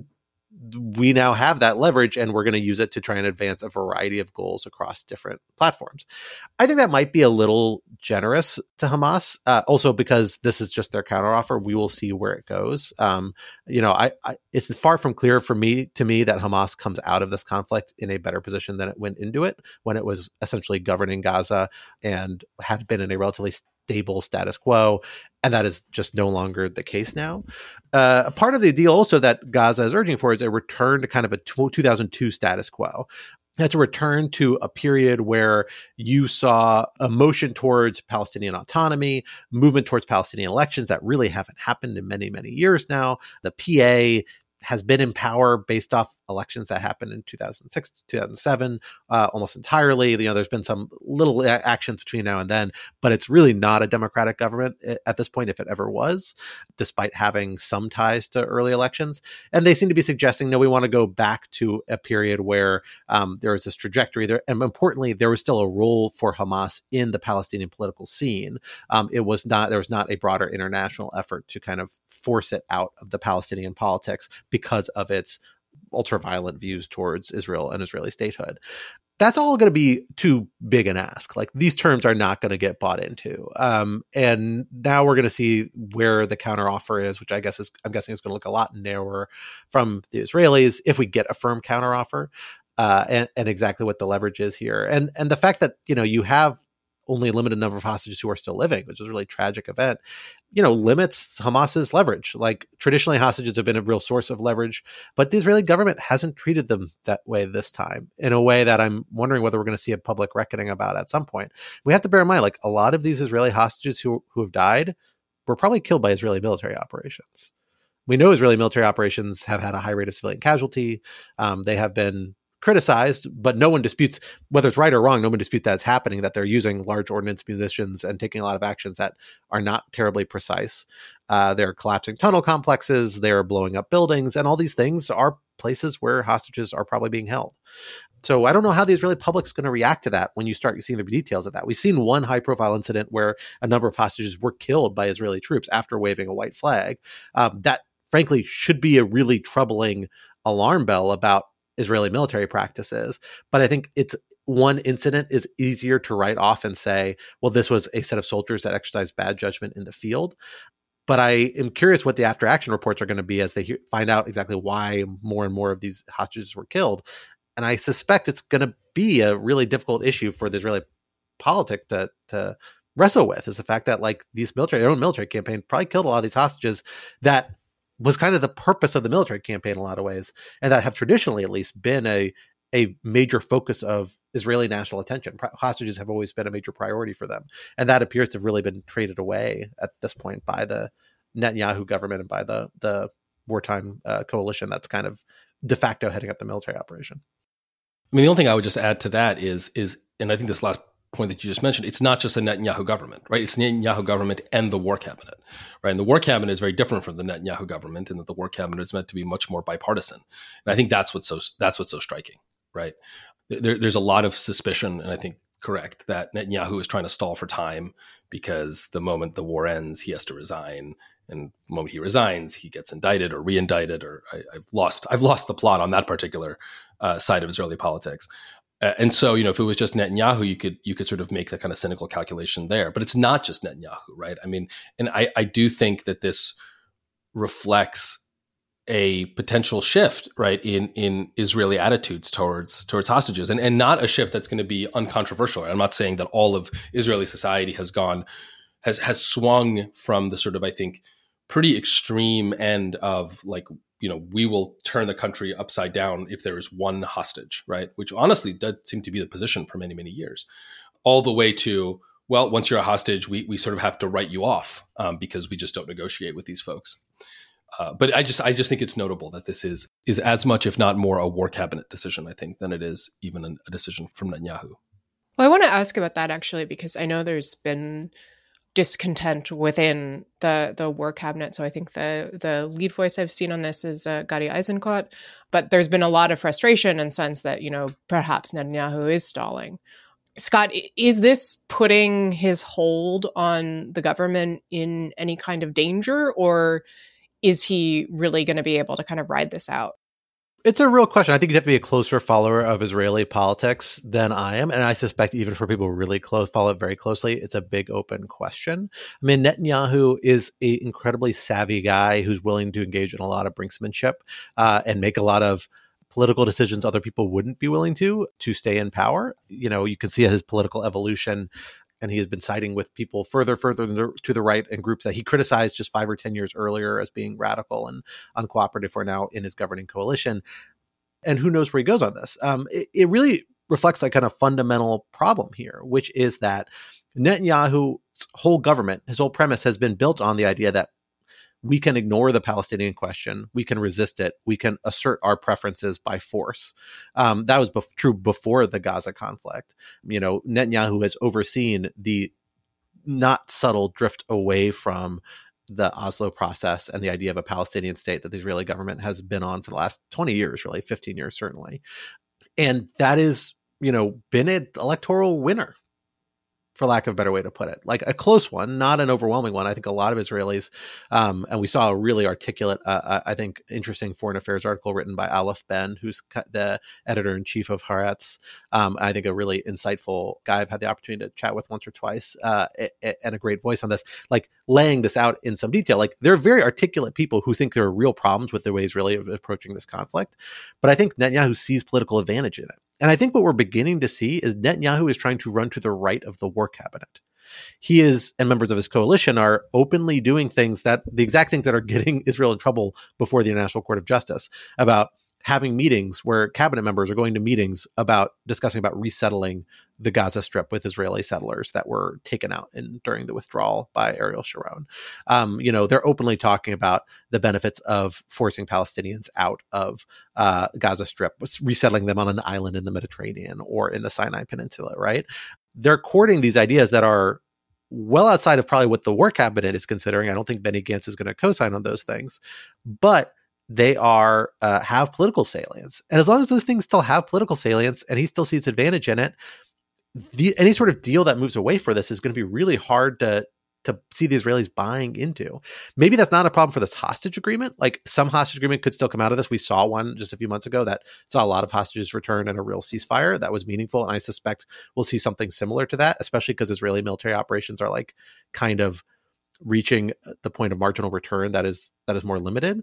we now have that leverage, and we're going to use it to try and advance a variety of goals across different platforms. I think that might be a little generous to Hamas, uh, also because this is just their counteroffer. We will see where it goes. Um, you know, I, I, it's far from clear for me to me that Hamas comes out of this conflict in a better position than it went into it, when it was essentially governing Gaza and had been in a relatively stable status quo. And that is just no longer the case now. Uh, a part of the deal also that Gaza is urging for is a return to kind of a two thousand two status quo. That's a return to a period where you saw a motion towards Palestinian autonomy, movement towards Palestinian elections that really haven't happened in many, many years now. The P A has been in power based off elections that happened in two thousand six, two thousand seven, uh, almost entirely. You know, there's been some little a- actions between now and then, but it's really not a democratic government at this point, if it ever was, despite having some ties to early elections. And they seem to be suggesting, no, we want to go back to a period where um, there was this trajectory there. And importantly, there was still a role for Hamas in the Palestinian political scene. Um, it was not, there was not a broader international effort to kind of force it out of the Palestinian politics because of its ultra-violent views towards Israel and Israeli statehood. That's all going to be too big an ask. Like, these terms are not going to get bought into. Um, and now we're going to see where the counteroffer is, which I guess is, I'm guessing is going to look a lot narrower from the Israelis if we get a firm counteroffer, uh, and, and exactly what the leverage is here. And, and the fact that, you know, you have only a limited number of hostages who are still living, which is a really tragic event, you know, limits Hamas's leverage. Like, traditionally, hostages have been a real source of leverage, but the Israeli government hasn't treated them that way this time, in a way that I'm wondering whether we're going to see a public reckoning about at some point. We have to bear in mind, like, a lot of these Israeli hostages who, who have died were probably killed by Israeli military operations. We know Israeli military operations have had a high rate of civilian casualty. Um, they have been criticized, but no one disputes, whether it's right or wrong, no one disputes that it's happening, that they're using large ordnance munitions and taking a lot of actions that are not terribly precise. Uh, they're collapsing tunnel complexes, they're blowing up buildings, and all these things are places where hostages are probably being held. So I don't know how the Israeli public's going to react to that when you start seeing the details of that. We've seen one high-profile incident where a number of hostages were killed by Israeli troops after waving a white flag. Um, that, frankly, should be a really troubling alarm bell about Israeli military practices. But I think it's one incident is easier to write off and say, well, this was a set of soldiers that exercised bad judgment in the field. But I am curious what the after action reports are going to be as they he- find out exactly why more and more of these hostages were killed. And I suspect it's going to be a really difficult issue for the Israeli politic to, to wrestle with, is the fact that, like, these military, their own military campaign probably killed a lot of these hostages that was kind of the purpose of the military campaign in a lot of ways, and that have traditionally at least been a a major focus of Israeli national attention. Hostages have always been a major priority for them. And that appears to have really been traded away at this point by the Netanyahu government and by the, the wartime uh, coalition that's kind of de facto heading up the military operation. I mean, the only thing I would just add to that is, is, and I think this last point that you just mentioned, it's not just the Netanyahu government, right? It's Netanyahu government and the war cabinet, right? And the war cabinet is very different from the Netanyahu government, in that the war cabinet is meant to be much more bipartisan. And I think that's what's so that's what's so striking, right? There, there's a lot of suspicion, and I think correct, that Netanyahu is trying to stall for time because the moment the war ends, he has to resign, and the moment he resigns, he gets indicted or re-indicted. Or I, I've lost I've lost the plot on that particular uh, side of Israeli politics. Uh, and so, you know, if it was just Netanyahu, you could you could sort of make that kind of cynical calculation there. But it's not just Netanyahu, right? I mean, and I, I do think that this reflects a potential shift, right, in in Israeli attitudes towards towards hostages, and and not a shift that's going to be uncontroversial. I'm not saying that all of Israeli society has gone has has swung from the sort of, I think, pretty extreme end of like, you know, we will turn the country upside down if there is one hostage, right? Which honestly does seem to be the position for many, many years, all the way to, well, once you're a hostage, we we sort of have to write you off um, because we just don't negotiate with these folks. Uh, but I just I just think it's notable that this is is as much, if not more, a war cabinet decision, I think, than it is even an, a decision from Netanyahu. Well, I want to ask about that actually, because I know there's been discontent within the the war cabinet. So I think the the lead voice I've seen on this is uh, Gadi Eisenkot, but there's been a lot of frustration and sense that, you know, perhaps Netanyahu is stalling. Scott, is this putting his hold on the government in any kind of danger, or is he really going to be able to kind of ride this out? It's a real question. I think you have to be a closer follower of Israeli politics than I am. And I suspect even for people who really close, follow it very closely, it's a big open question. I mean, Netanyahu is an incredibly savvy guy who's willing to engage in a lot of brinksmanship uh, and make a lot of political decisions other people wouldn't be willing to, to stay in power. You know, you can see his political evolution. And he has been siding with people further, further to the right and groups that he criticized just five or ten years earlier as being radical and uncooperative are now in his governing coalition. And who knows where he goes on this? Um, it, it really reflects that kind of fundamental problem here, which is that Netanyahu's whole government, his whole premise has been built on the idea that we can ignore the Palestinian question. We can resist it. We can assert our preferences by force. Um, that was bef- true before the Gaza conflict. You know, Netanyahu has overseen the not subtle drift away from the Oslo process and the idea of a Palestinian state that the Israeli government has been on for the last twenty years, really, fifteen years, certainly. And that is, you know, been an electoral winner, for lack of a better way to put it, like a close one, not an overwhelming one. I think a lot of Israelis, um, and we saw a really articulate, uh, I think, interesting foreign affairs article written by Aleph Ben, who's the editor-in-chief of Haaretz. Um, I think a really insightful guy I've had the opportunity to chat with once or twice, uh, and a great voice on this, like laying this out in some detail. Like they're very articulate people who think there are real problems with the way Israeli are approaching this conflict. But I think Netanyahu sees political advantage in it. And I think what we're beginning to see is Netanyahu is trying to run to the right of the war cabinet. He is, and members of his coalition are openly doing things that, the exact things that are getting Israel in trouble before the International Court of Justice, about having meetings where cabinet members are going to meetings about discussing about resettling the Gaza Strip with Israeli settlers that were taken out in during the withdrawal by Ariel Sharon. Um, you know, they're openly talking about the benefits of forcing Palestinians out of uh, Gaza Strip, resettling them on an island in the Mediterranean or in the Sinai Peninsula, right? They're courting these ideas that are well outside of probably what the war cabinet is considering. I don't think Benny Gantz is going to co-sign on those things, but they are uh, have political salience. And as long as those things still have political salience and he still sees advantage in it, the, any sort of deal that moves away for this is going to be really hard to to see the Israelis buying into. Maybe that's not a problem for this hostage agreement. Like some hostage agreement could still come out of this. We saw one just a few months ago that saw a lot of hostages returned and a real ceasefire that was meaningful. And I suspect we'll see something similar to that, especially because Israeli military operations are like kind of reaching the point of marginal return that is that is more limited.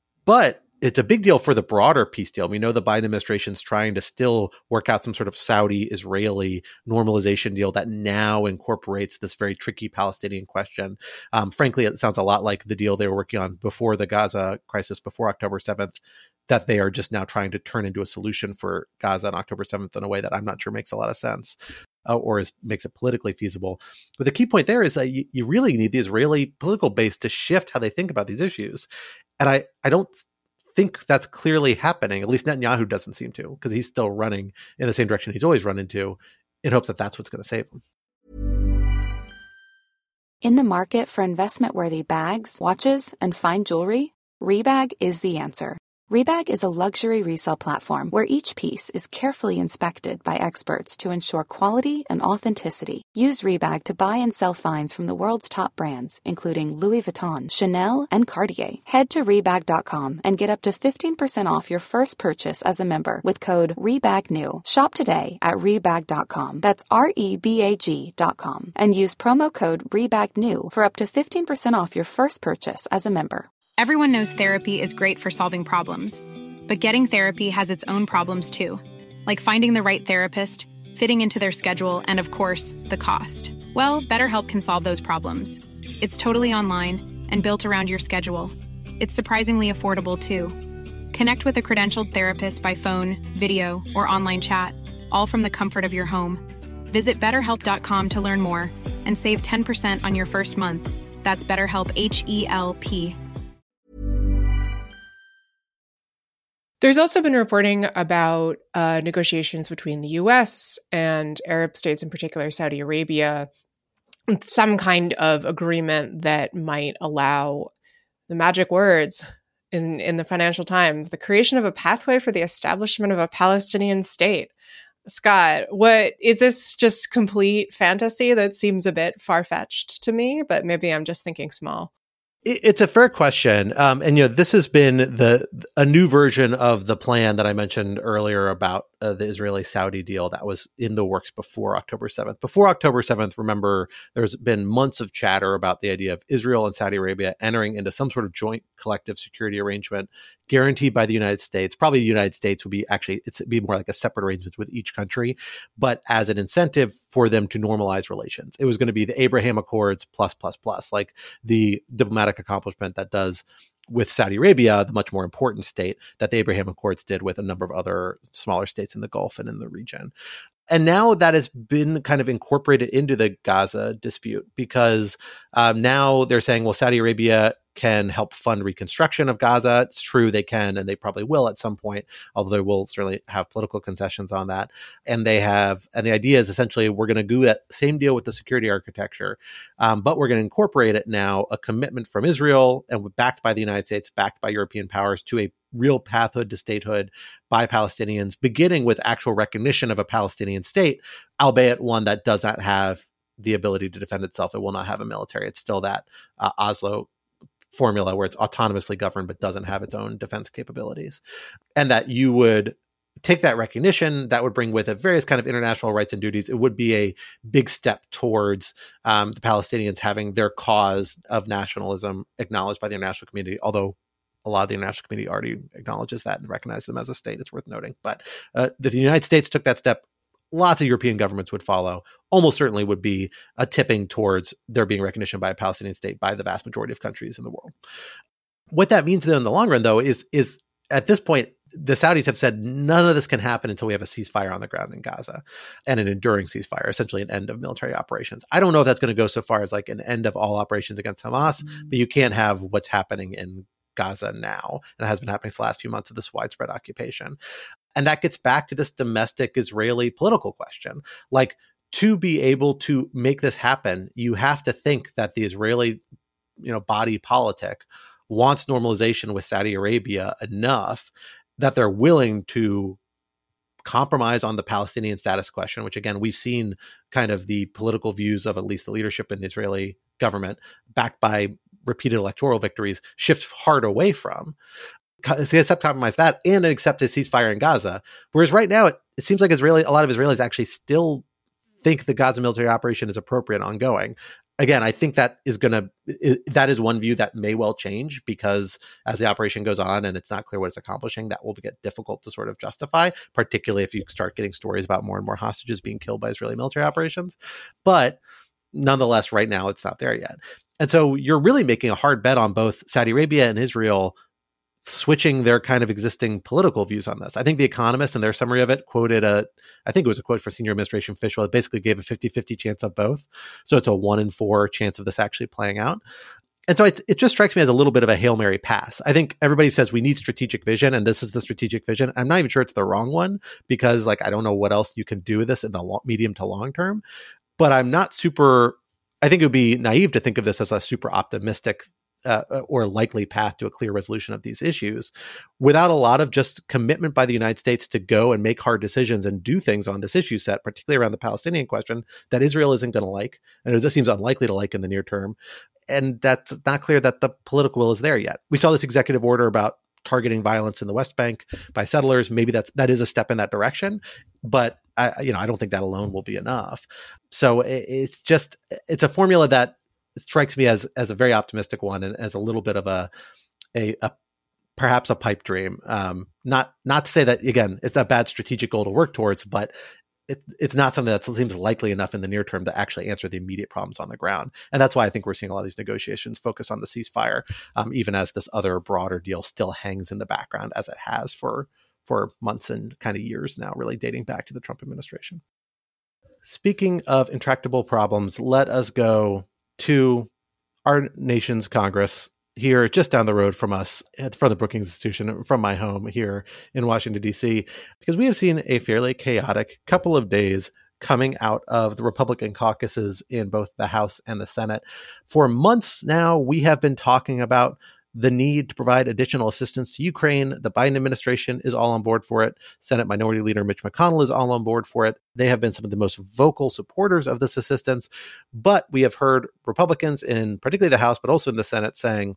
But it's a big deal for the broader peace deal. We know the Biden administration is trying to still work out some sort of Saudi-Israeli normalization deal that now incorporates this very tricky Palestinian question. Um, frankly, it sounds a lot like the deal they were working on before the Gaza crisis, before October seventh, that they are just now trying to turn into a solution for Gaza on October seventh in a way that I'm not sure makes a lot of sense. Uh, or is, makes it politically feasible. But the key point there is that you, you really need the Israeli political base to shift how they think about these issues. And I, I don't think that's clearly happening. At least Netanyahu doesn't seem to, because he's still running in the same direction he's always run into in hopes that that's what's going to save him. In the market for investment-worthy bags, watches, and fine jewelry, Rebag is the answer. Rebag is a luxury resale platform where each piece is carefully inspected by experts to ensure quality and authenticity. Use Rebag to buy and sell finds from the world's top brands, including Louis Vuitton, Chanel, and Cartier. Head to Rebag dot com and get up to fifteen percent off your first purchase as a member with code REBAGNEW. Shop today at Rebag dot com. That's R E B A G dot com. And use promo code REBAGNEW for up to fifteen percent off your first purchase as a member. Everyone knows therapy is great for solving problems, but getting therapy has its own problems too, like finding the right therapist, fitting into their schedule, and of course, the cost. Well, BetterHelp can solve those problems. It's totally online, and built around your schedule. It's surprisingly affordable, too. Connect with a credentialed therapist by phone, video, or online chat, all from the comfort of your home. Visit better help dot com to learn more and save ten percent on your first month. That's BetterHelp, H E L P. There's also been reporting about uh, negotiations between the U S and Arab states, in particular Saudi Arabia, some kind of agreement that might allow the magic words in, in the Financial Times, the creation of a pathway for the establishment of a Palestinian state. Scott, what is this just complete fantasy that seems a bit far-fetched to me, but maybe I'm just thinking small? It's a fair question. Um, and, you know, this has been the a new version of the plan that I mentioned earlier about uh, the Israeli-Saudi deal that was in the works before October seventh. Before October seventh, remember, there's been months of chatter about the idea of Israel and Saudi Arabia entering into some sort of joint collective security arrangement guaranteed by the United States. Probably the United States would be actually, it's be more like a separate arrangement with each country, but as an incentive for them to normalize relations. It was going to be the Abraham Accords plus, plus, plus, like the diplomatic accomplishment that does with Saudi Arabia, the much more important state, that the Abraham Accords did with a number of other smaller states in the Gulf and in the region. And now that has been kind of incorporated into the Gaza dispute because um, now they're saying, well, Saudi Arabia can help fund reconstruction of Gaza. It's true, they can, and they probably will at some point, although they will certainly have political concessions on that. And they have, and the idea is essentially we're going to do that same deal with the security architecture, um, but we're going to incorporate it now, a commitment from Israel and backed by the United States, backed by European powers, to a real pathhood to statehood by Palestinians, beginning with actual recognition of a Palestinian state, albeit one that does not have the ability to defend itself. It will not have a military. It's still that uh, Oslo formula where it's autonomously governed but doesn't have its own defense capabilities. And that you would take that recognition, that would bring with it various kind of international rights and duties. It would be a big step towards um, the Palestinians having their cause of nationalism acknowledged by the international community, although a lot of the international community already acknowledges that and recognizes them as a state. It's worth noting. But uh, if the United States took that step, lots of European governments would follow. Almost certainly would be a tipping towards there being recognition by a Palestinian state by the vast majority of countries in the world. What that means then in the long run, though, is, is at this point, the Saudis have said none of this can happen until we have a ceasefire on the ground in Gaza and an enduring ceasefire, essentially an end of military operations. I don't know if that's going to go so far as like an end of all operations against Hamas, mm-hmm. but you can't have what's happening in Gaza now, and it has been happening for the last few months of this widespread occupation. And that gets back to this domestic Israeli political question. Like, to be able to make this happen, you have to think that the Israeli, you know, body politic wants normalization with Saudi Arabia enough that they're willing to compromise on the Palestinian status question, which again, we've seen kind of the political views of at least the leadership in the Israeli government, backed by repeated electoral victories, shift hard away from. Accept compromise that and accept a ceasefire in Gaza. Whereas right now, it, it seems like Israeli, a lot of Israelis actually still think the Gaza military operation is appropriate and ongoing. Again, I think that is going to, that is one view that may well change because as the operation goes on and it's not clear what it's accomplishing, that will get difficult to sort of justify, particularly if you start getting stories about more and more hostages being killed by Israeli military operations. But nonetheless, right now, it's not there yet. And so you're really making a hard bet on both Saudi Arabia and Israel switching their kind of existing political views on this. I think The Economist in their summary of it quoted a, I think it was a quote for senior administration official. It basically gave a fifty-fifty chance of both. So it's a one in four chance of this actually playing out. And so it, it just strikes me as a little bit of a Hail Mary pass. I think everybody says we need strategic vision, and this is the strategic vision. I'm not even sure it's the wrong one because like, I don't know what else you can do with this in the long, medium to long term, but I'm not super, I think it would be naive to think of this as a super optimistic Uh, or likely path to a clear resolution of these issues without a lot of just commitment by the United States to go and make hard decisions and do things on this issue set, particularly around the Palestinian question that Israel isn't going to like. And it just seems unlikely to like in the near term. And that's not clear that the political will is there yet. We saw this executive order about targeting violence in the West Bank by settlers. Maybe that's, that is a step in that direction, but I, you know, I don't think that alone will be enough. So it, it's just, it's a formula that strikes me as as a very optimistic one and as a little bit of a a, a perhaps a pipe dream. Um, not not to say that again it's a bad strategic goal to work towards, but it, it's not something that seems likely enough in the near term to actually answer the immediate problems on the ground. And that's why I think we're seeing a lot of these negotiations focus on the ceasefire, um, even as this other broader deal still hangs in the background, as it has for for months and kind of years now, really dating back to the Trump administration. Speaking of intractable problems, let us go to our nation's Congress here just down the road from us, from the Brookings Institution, from my home here in Washington, D C, because we have seen a fairly chaotic couple of days coming out of the Republican caucuses in both the House and the Senate. For months now, we have been talking about the need to provide additional assistance to Ukraine. The Biden administration is all on board for it. Senate Minority Leader Mitch McConnell is all on board for it. They have been some of the most vocal supporters of this assistance. But we have heard Republicans in particularly the House, but also in the Senate saying,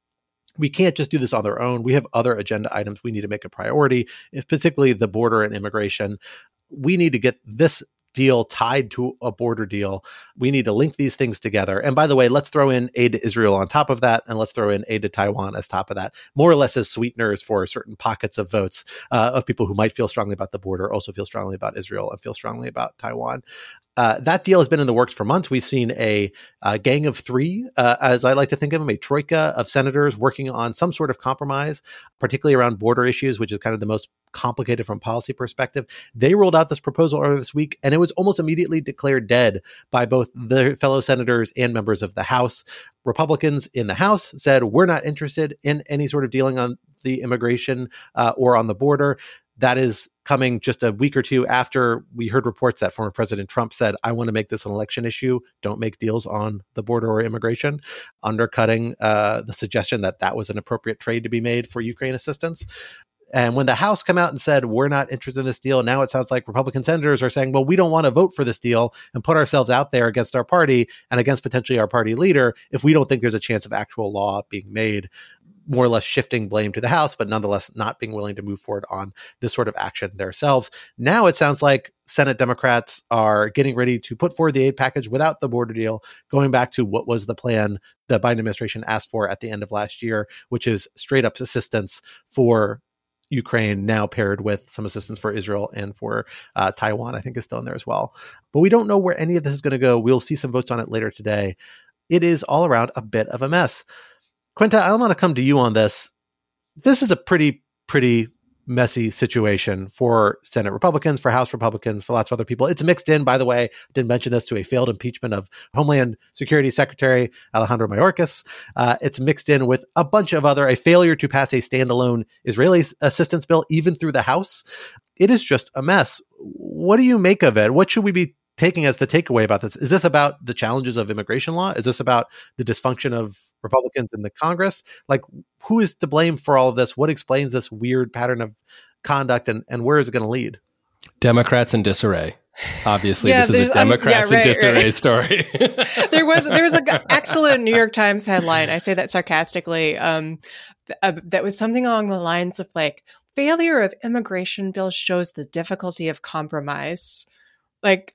we can't just do this on their own. We have other agenda items we need to make a priority, if particularly the border and immigration. We need to get this deal tied to a border deal. We need to link these things together. And by the way, let's throw in aid to Israel on top of that, and let's throw in aid to Taiwan as top of that, more or less as sweeteners for certain pockets of votes uh, of people who might feel strongly about the border, also feel strongly about Israel, and feel strongly about Taiwan. Uh, that deal has been in the works for months. We've seen a, a gang of three, uh, as I like to think of them, a troika of senators working on some sort of compromise, particularly around border issues, which is kind of the most complicated from a policy perspective. They rolled out this proposal earlier this week, and it was almost immediately declared dead by both their fellow senators and members of the House. Republicans in the House said, we're not interested in any sort of dealing on the immigration uh, or on the border. That is coming just a week or two after we heard reports that former President Trump said, I want to make this an election issue. Don't make deals on the border or immigration, undercutting uh, the suggestion that that was an appropriate trade to be made for Ukraine assistance. And when the House came out and said, we're not interested in this deal, now it sounds like Republican senators are saying, well, we don't want to vote for this deal and put ourselves out there against our party and against potentially our party leader if we don't think there's a chance of actual law being made, more or less shifting blame to the House, but nonetheless not being willing to move forward on this sort of action themselves. Now it sounds like Senate Democrats are getting ready to put forward the aid package without the border deal, going back to what was the plan the Biden administration asked for at the end of last year, which is straight up assistance for Ukraine, now paired with some assistance for Israel and for uh, Taiwan, I think is still in there as well. But we don't know where any of this is going to go. We'll see some votes on it later today. It is all around a bit of a mess. Quinta, I want to come to you on this. This is a pretty, pretty messy situation for Senate Republicans, for House Republicans, for lots of other people. It's mixed in, by the way, I didn't mention this, to a failed impeachment of Homeland Security Secretary Alejandro Mayorkas. Uh, it's mixed in with a bunch of other, a failure to pass a standalone Israeli assistance bill, even through the House. It is just a mess. What do you make of it? What should we be taking as the takeaway about this? Is this about the challenges of immigration law? Is this about the dysfunction of Republicans in the Congress? Like, who is to blame for all of this? What explains this weird pattern of conduct, and, and where is it going to lead? Democrats in disarray. Obviously, yeah, this is a Democrats um, yeah, right, in disarray right. story. there was there was an excellent New York Times headline. I say that sarcastically. Um, th- uh, that was something along the lines of like, failure of immigration bill shows the difficulty of compromise. Like,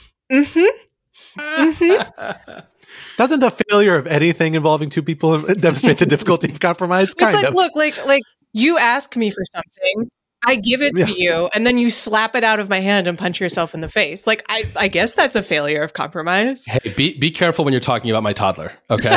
mm-hmm. mm-hmm. Doesn't the failure of anything involving two people demonstrate the difficulty of compromise? Kind it's like, of. look, like, like you ask me for something, I give it yeah. to you, and then you slap it out of my hand and punch yourself in the face. Like, I, I guess that's a failure of compromise. Hey, be be careful when you're talking about my toddler, okay?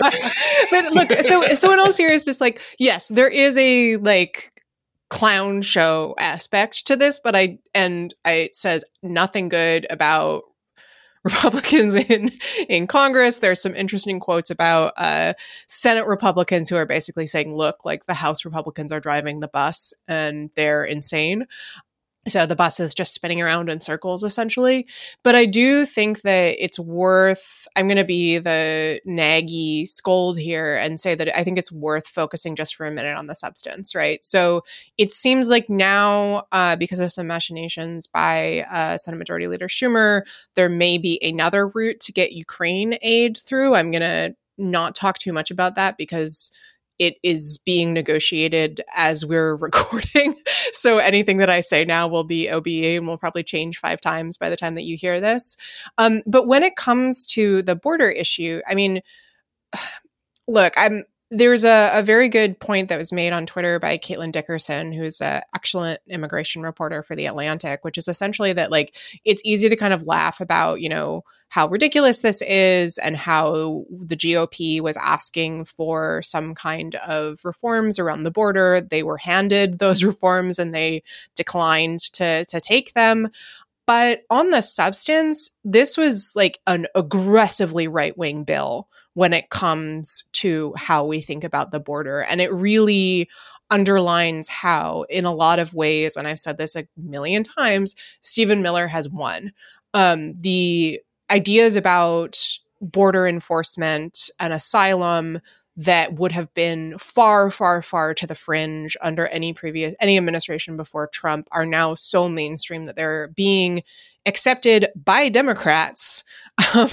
But look, so so in all seriousness, like, yes, there is a like clown show aspect to this, but I and I it says nothing good about Republicans in in Congress. There's some interesting quotes about uh, Senate Republicans who are basically saying, look, like the House Republicans are driving the bus and they're insane. So the bus is just spinning around in circles, essentially. But I do think that it's worth, I'm going to be the naggy scold here and say that I think it's worth focusing just for a minute on the substance, right? So it seems like now, uh, because of some machinations by uh, Senate Majority Leader Schumer, there may be another route to get Ukraine aid through. I'm going to not talk too much about that because it is being negotiated as we're recording. So anything that I say now will be O B E and will probably change five times by the time that you hear this. Um, but when it comes to the border issue, I mean, look, I'm There's a, a very good point that was made on Twitter by Caitlin Dickerson, who's an excellent immigration reporter for The Atlantic, which is essentially that, like, it's easy to kind of laugh about, you know, how ridiculous this is and how the G O P was asking for some kind of reforms around the border. They were handed those reforms and they declined to, to take them. But on the substance, this was like an aggressively right-wing bill when it comes to how we think about the border. And it really underlines how, in a lot of ways, and I've said this a million times, Stephen Miller has won. Um, the ideas about border enforcement and asylum that would have been far, far, far to the fringe under any previous, any administration before Trump are now so mainstream that they're being accepted by Democrats um,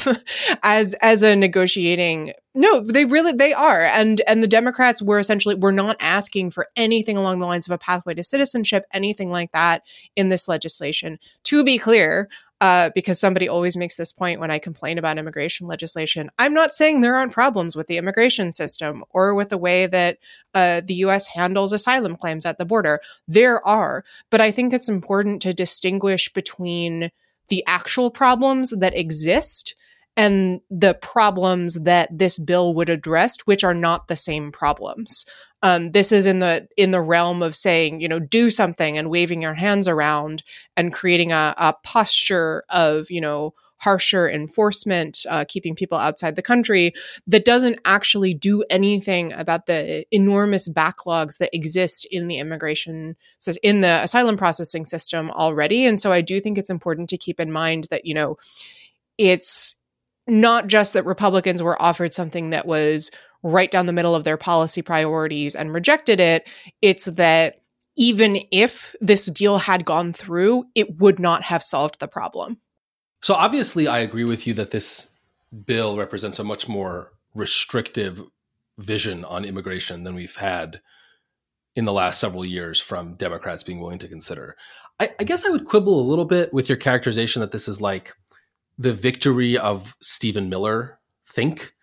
as as a negotiating. No, they really they are, and and the Democrats were essentially were not asking for anything along the lines of a pathway to citizenship, anything like that in this legislation. To be clear, uh, because somebody always makes this point when I complain about immigration legislation, I'm not saying there aren't problems with the immigration system or with the way that uh, the U S handles asylum claims at the border. There are, but I think it's important to distinguish between the actual problems that exist and the problems that this bill would address, which are not the same problems. Um, this is in the in the realm of saying, you know, do something and waving your hands around and creating a, a posture of, you know, harsher enforcement, uh, keeping people outside the country that doesn't actually do anything about the enormous backlogs that exist in the immigration, in the asylum processing system already. And so I do think it's important to keep in mind that, you know, it's not just that Republicans were offered something that was right down the middle of their policy priorities and rejected it. It's that even if this deal had gone through, it would not have solved the problem. So obviously, I agree with you that this bill represents a much more restrictive vision on immigration than we've had in the last several years from Democrats being willing to consider. I, I guess I would quibble a little bit with your characterization that this is like the victory of Stephen Miller think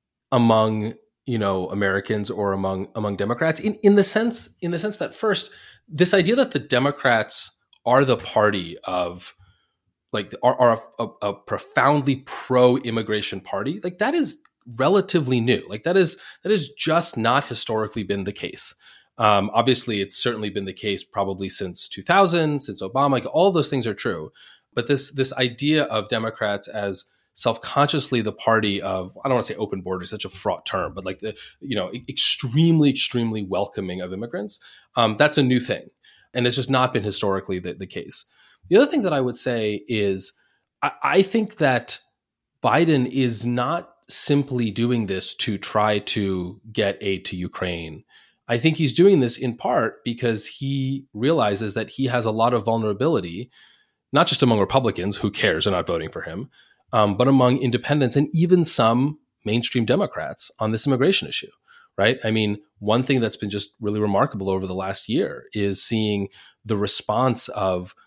among, you know, Americans or among among Democrats in, in the sense in the sense that, first, this idea that the Democrats are the party of like are, are a, a, a profoundly pro-immigration party, like that is relatively new. Like that is that has just not historically been the case. Um, obviously, it's certainly been the case probably since two thousand, since Obama. Like all of those things are true. But this this idea of Democrats as self-consciously the party of, I don't want to say open borders, such a fraught term, but like the, you know, extremely, extremely welcoming of immigrants, um, that's a new thing. And it's just not been historically the, the case. The other thing that I would say is I, I think that Biden is not simply doing this to try to get aid to Ukraine. I think he's doing this in part because he realizes that he has a lot of vulnerability, not just among Republicans, who cares, are not voting for him, um, but among independents and even some mainstream Democrats on this immigration issue, right? I mean, one thing that's been just really remarkable over the last year is seeing the response of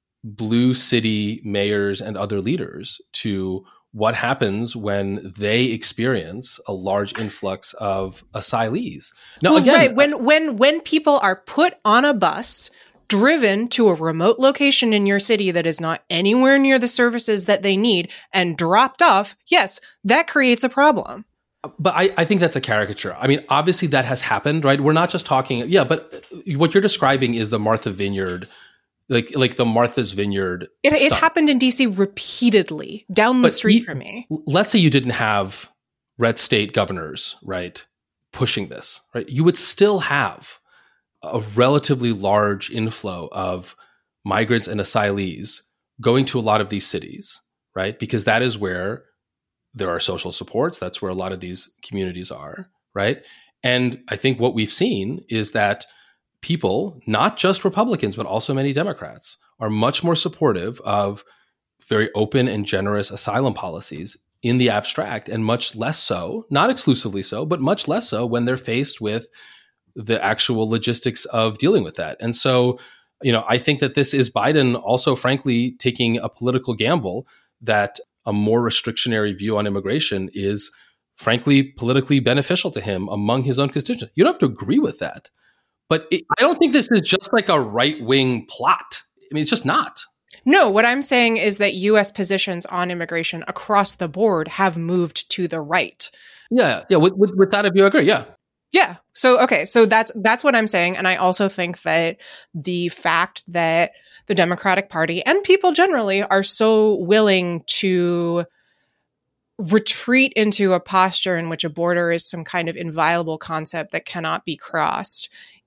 blue city mayors and other leaders to what happens when they experience a large influx of asylees. Now, well, again, right. when when when people are put on a bus, driven to a remote location in your city that is not anywhere near the services that they need, and dropped off, yes, that creates a problem. But I, I think that's a caricature. I mean, obviously that has happened, right? We're not just talking, yeah, but what you're describing is the Martha Vineyard, like like the Martha's Vineyard. It, it happened in D C repeatedly, down the but street e- from me. Let's say you didn't have red state governors, right, pushing this, right? You would still have a relatively large inflow of migrants and asylees going to a lot of these cities, right? Because that is where there are social supports. That's where a lot of these communities are, right? And I think what we've seen is that people, not just Republicans, but also many Democrats, are much more supportive of very open and generous asylum policies in the abstract, and much less so, not exclusively so, but much less so when they're faced with the actual logistics of dealing with that. And so, you know, I think that this is Biden also, frankly, taking a political gamble that a more restrictionary view on immigration is frankly, politically beneficial to him among his own constituents. You don't have to agree with that. But it, I don't think this is just like a right-wing plot. I mean, it's just not. No, what I'm saying is that U S positions on immigration across the board have moved to the right. Yeah, yeah. With, with, with that, if you agree, yeah. Yeah. So, okay. So that's, that's what I'm saying. And I also think that the fact that the Democratic Party and people generally are so willing to retreat into a posture in which a border is some kind of inviolable concept that cannot be crossed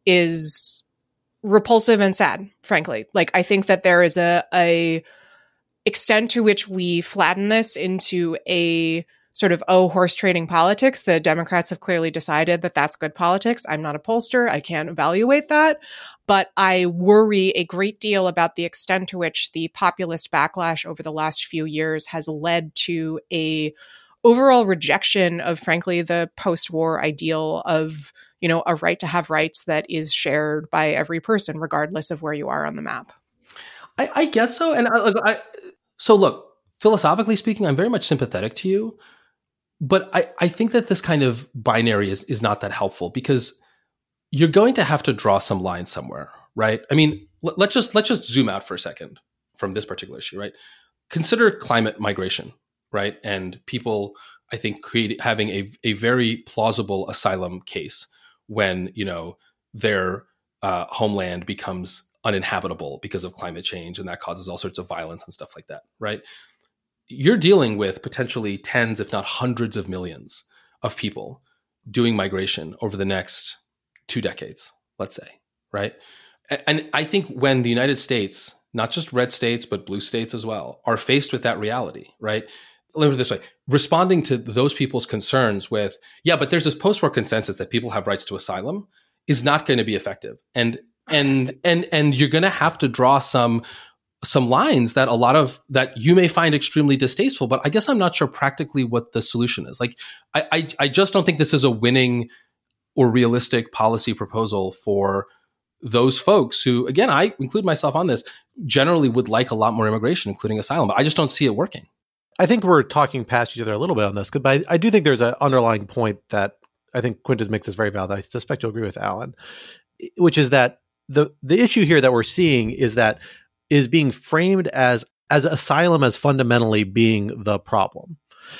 is repulsive and sad, frankly. Like, I think that there is a, a extent to which we flatten this into a sort of, oh, horse trading politics. The Democrats have clearly decided that that's good politics. I'm not a pollster. I can't evaluate that. But I worry a great deal about the extent to which the populist backlash over the last few years has led to a overall rejection of, frankly, the post-war ideal of, you know, a right to have rights that is shared by every person, regardless of where you are on the map. I, I guess so. And I, I, so look, philosophically speaking, I'm very much sympathetic to you. But I, I think that this kind of binary is, is not that helpful because you're going to have to draw some line somewhere, right? I mean, let, let's just let's just zoom out for a second from this particular issue, right? Consider climate migration, right? And people, I think, create, having a, a very plausible asylum case when, you know, their uh, homeland becomes uninhabitable because of climate change, and that causes all sorts of violence and stuff like that, right? You're dealing with potentially tens, if not hundreds of millions of people doing migration over the next two decades, let's say, right? And I think when the United States, not just red states, but blue states as well, are faced with that reality, right? Let me put it this way, responding to those people's concerns with, yeah, but there's this post-war consensus that people have rights to asylum is not going to be effective. And and and and you're going to have to draw some some lines that a lot of that you may find extremely distasteful, but I guess I'm not sure practically what the solution is. Like, I, I, I just don't think this is a winning or realistic policy proposal for those folks who, again, I include myself on this, generally would like a lot more immigration, including asylum, but I just don't see it working. I think we're talking past each other a little bit on this, but I, I do think there's an underlying point that I think Quintus makes this very valid. I suspect you'll agree with Alan, which is that the the issue here that we're seeing is that is being framed as as asylum as fundamentally being the problem,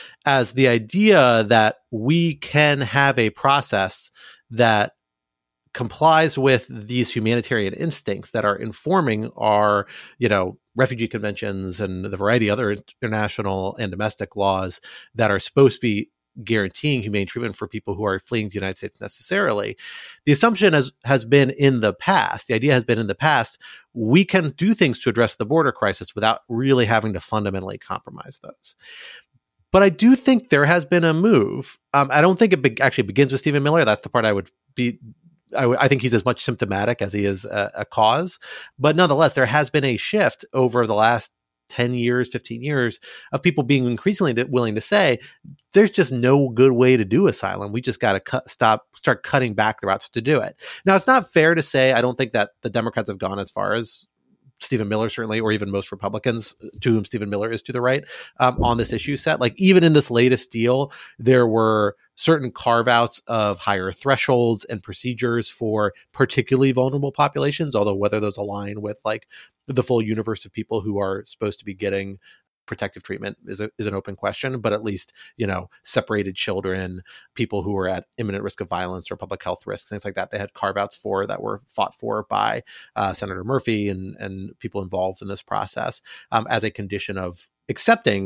as the idea that we can have a process that complies with these humanitarian instincts that are informing our, you know, refugee conventions and the variety of other international and domestic laws that are supposed to be guaranteeing humane treatment for people who are fleeing the United States necessarily. The assumption has, has been in the past, the idea has been in the past, we can do things to address the border crisis without really having to fundamentally compromise those. But I do think there has been a move. Um, I don't think it be- actually begins with Stephen Miller. That's the part I would be, I, w- I think he's as much symptomatic as he is a, a cause. But nonetheless, there has been a shift over the last ten years, fifteen years of people being increasingly willing to say, there's just no good way to do asylum. We just got to cut, stop, start cutting back the routes to do it. Now, it's not fair to say, I don't think that the Democrats have gone as far as Stephen Miller, certainly, or even most Republicans to whom Stephen Miller is to the right um, on this issue set. Like, even in this latest deal, there were certain carve outs of higher thresholds and procedures for particularly vulnerable populations, although whether those align with like the full universe of people who are supposed to be getting protective treatment is a, is an open question, but at least, you know, separated children, people who are at imminent risk of violence or public health risks, things like that, they had carve outs for that were fought for by uh, Senator Murphy and, and people involved in this process um, as a condition of accepting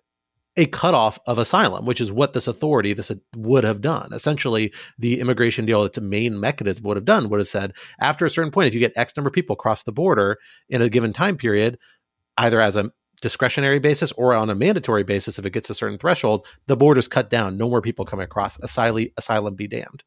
a cutoff of asylum, which is what this authority this would have done. Essentially, the immigration deal, its main mechanism would have done, would have said, after a certain point, if you get X number of people across the border in a given time period, either as a discretionary basis or on a mandatory basis, if it gets a certain threshold, the border's cut down. No more people coming across. Asylum, asylum be damned.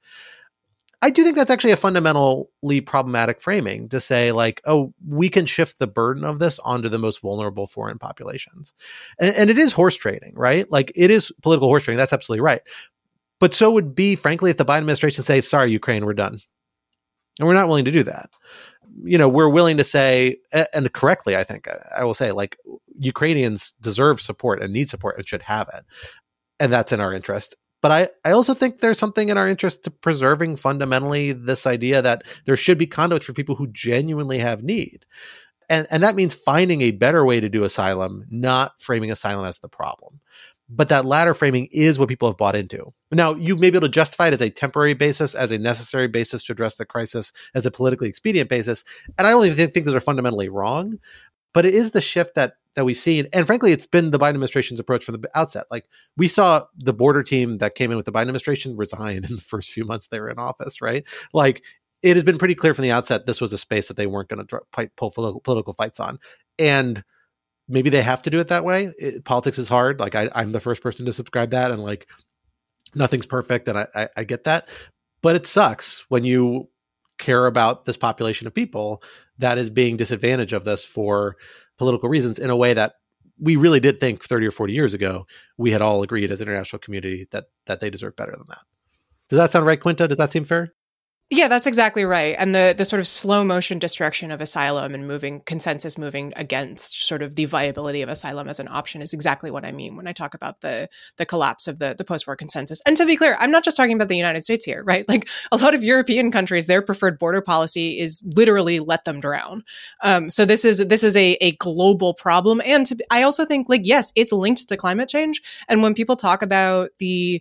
I do think that's actually a fundamentally problematic framing to say like, oh, we can shift the burden of this onto the most vulnerable foreign populations. And, and it is horse trading, right? Like it is political horse trading. That's absolutely right. But so would be, frankly, if the Biden administration say, sorry, Ukraine, we're done. And we're not willing to do that. You know, we're willing to say, and correctly, I think I will say, like, Ukrainians deserve support and need support and should have it. And that's in our interest. But I, I also think there's something in our interest to preserving fundamentally this idea that there should be conduits for people who genuinely have need. And, and that means finding a better way to do asylum, not framing asylum as the problem. But that latter framing is what people have bought into. Now, you may be able to justify it as a temporary basis, as a necessary basis to address the crisis, as a politically expedient basis. And I don't even think those are fundamentally wrong. But it is the shift that that we've seen. And frankly, it's been the Biden administration's approach from the outset. Like, we saw the border team that came in with the Biden administration resign in the first few months they were in office, right? Like, it has been pretty clear from the outset this was a space that they weren't going to pull political, political fights on. And maybe they have to do it that way. It, politics is hard. Like, I, I'm the first person to subscribe that. And like, nothing's perfect. And I, I, I get that. But it sucks when you care about this population of people that is being disadvantaged of this for political reasons in a way that we really did think thirty or forty years ago, we had all agreed as an international community that that they deserve better than that. Does that sound right, Quinta? Does that seem fair? Yeah, that's exactly right. And the the sort of slow motion destruction of asylum and moving consensus moving against sort of the viability of asylum as an option is exactly what I mean when I talk about the the collapse of the, the post-war consensus. And to be clear, I'm not just talking about the United States here, right? Like, a lot of European countries, their preferred border policy is literally let them drown. Um, so this is this is a, a global problem. And to, I also think, like, yes, it's linked to climate change. And when people talk about the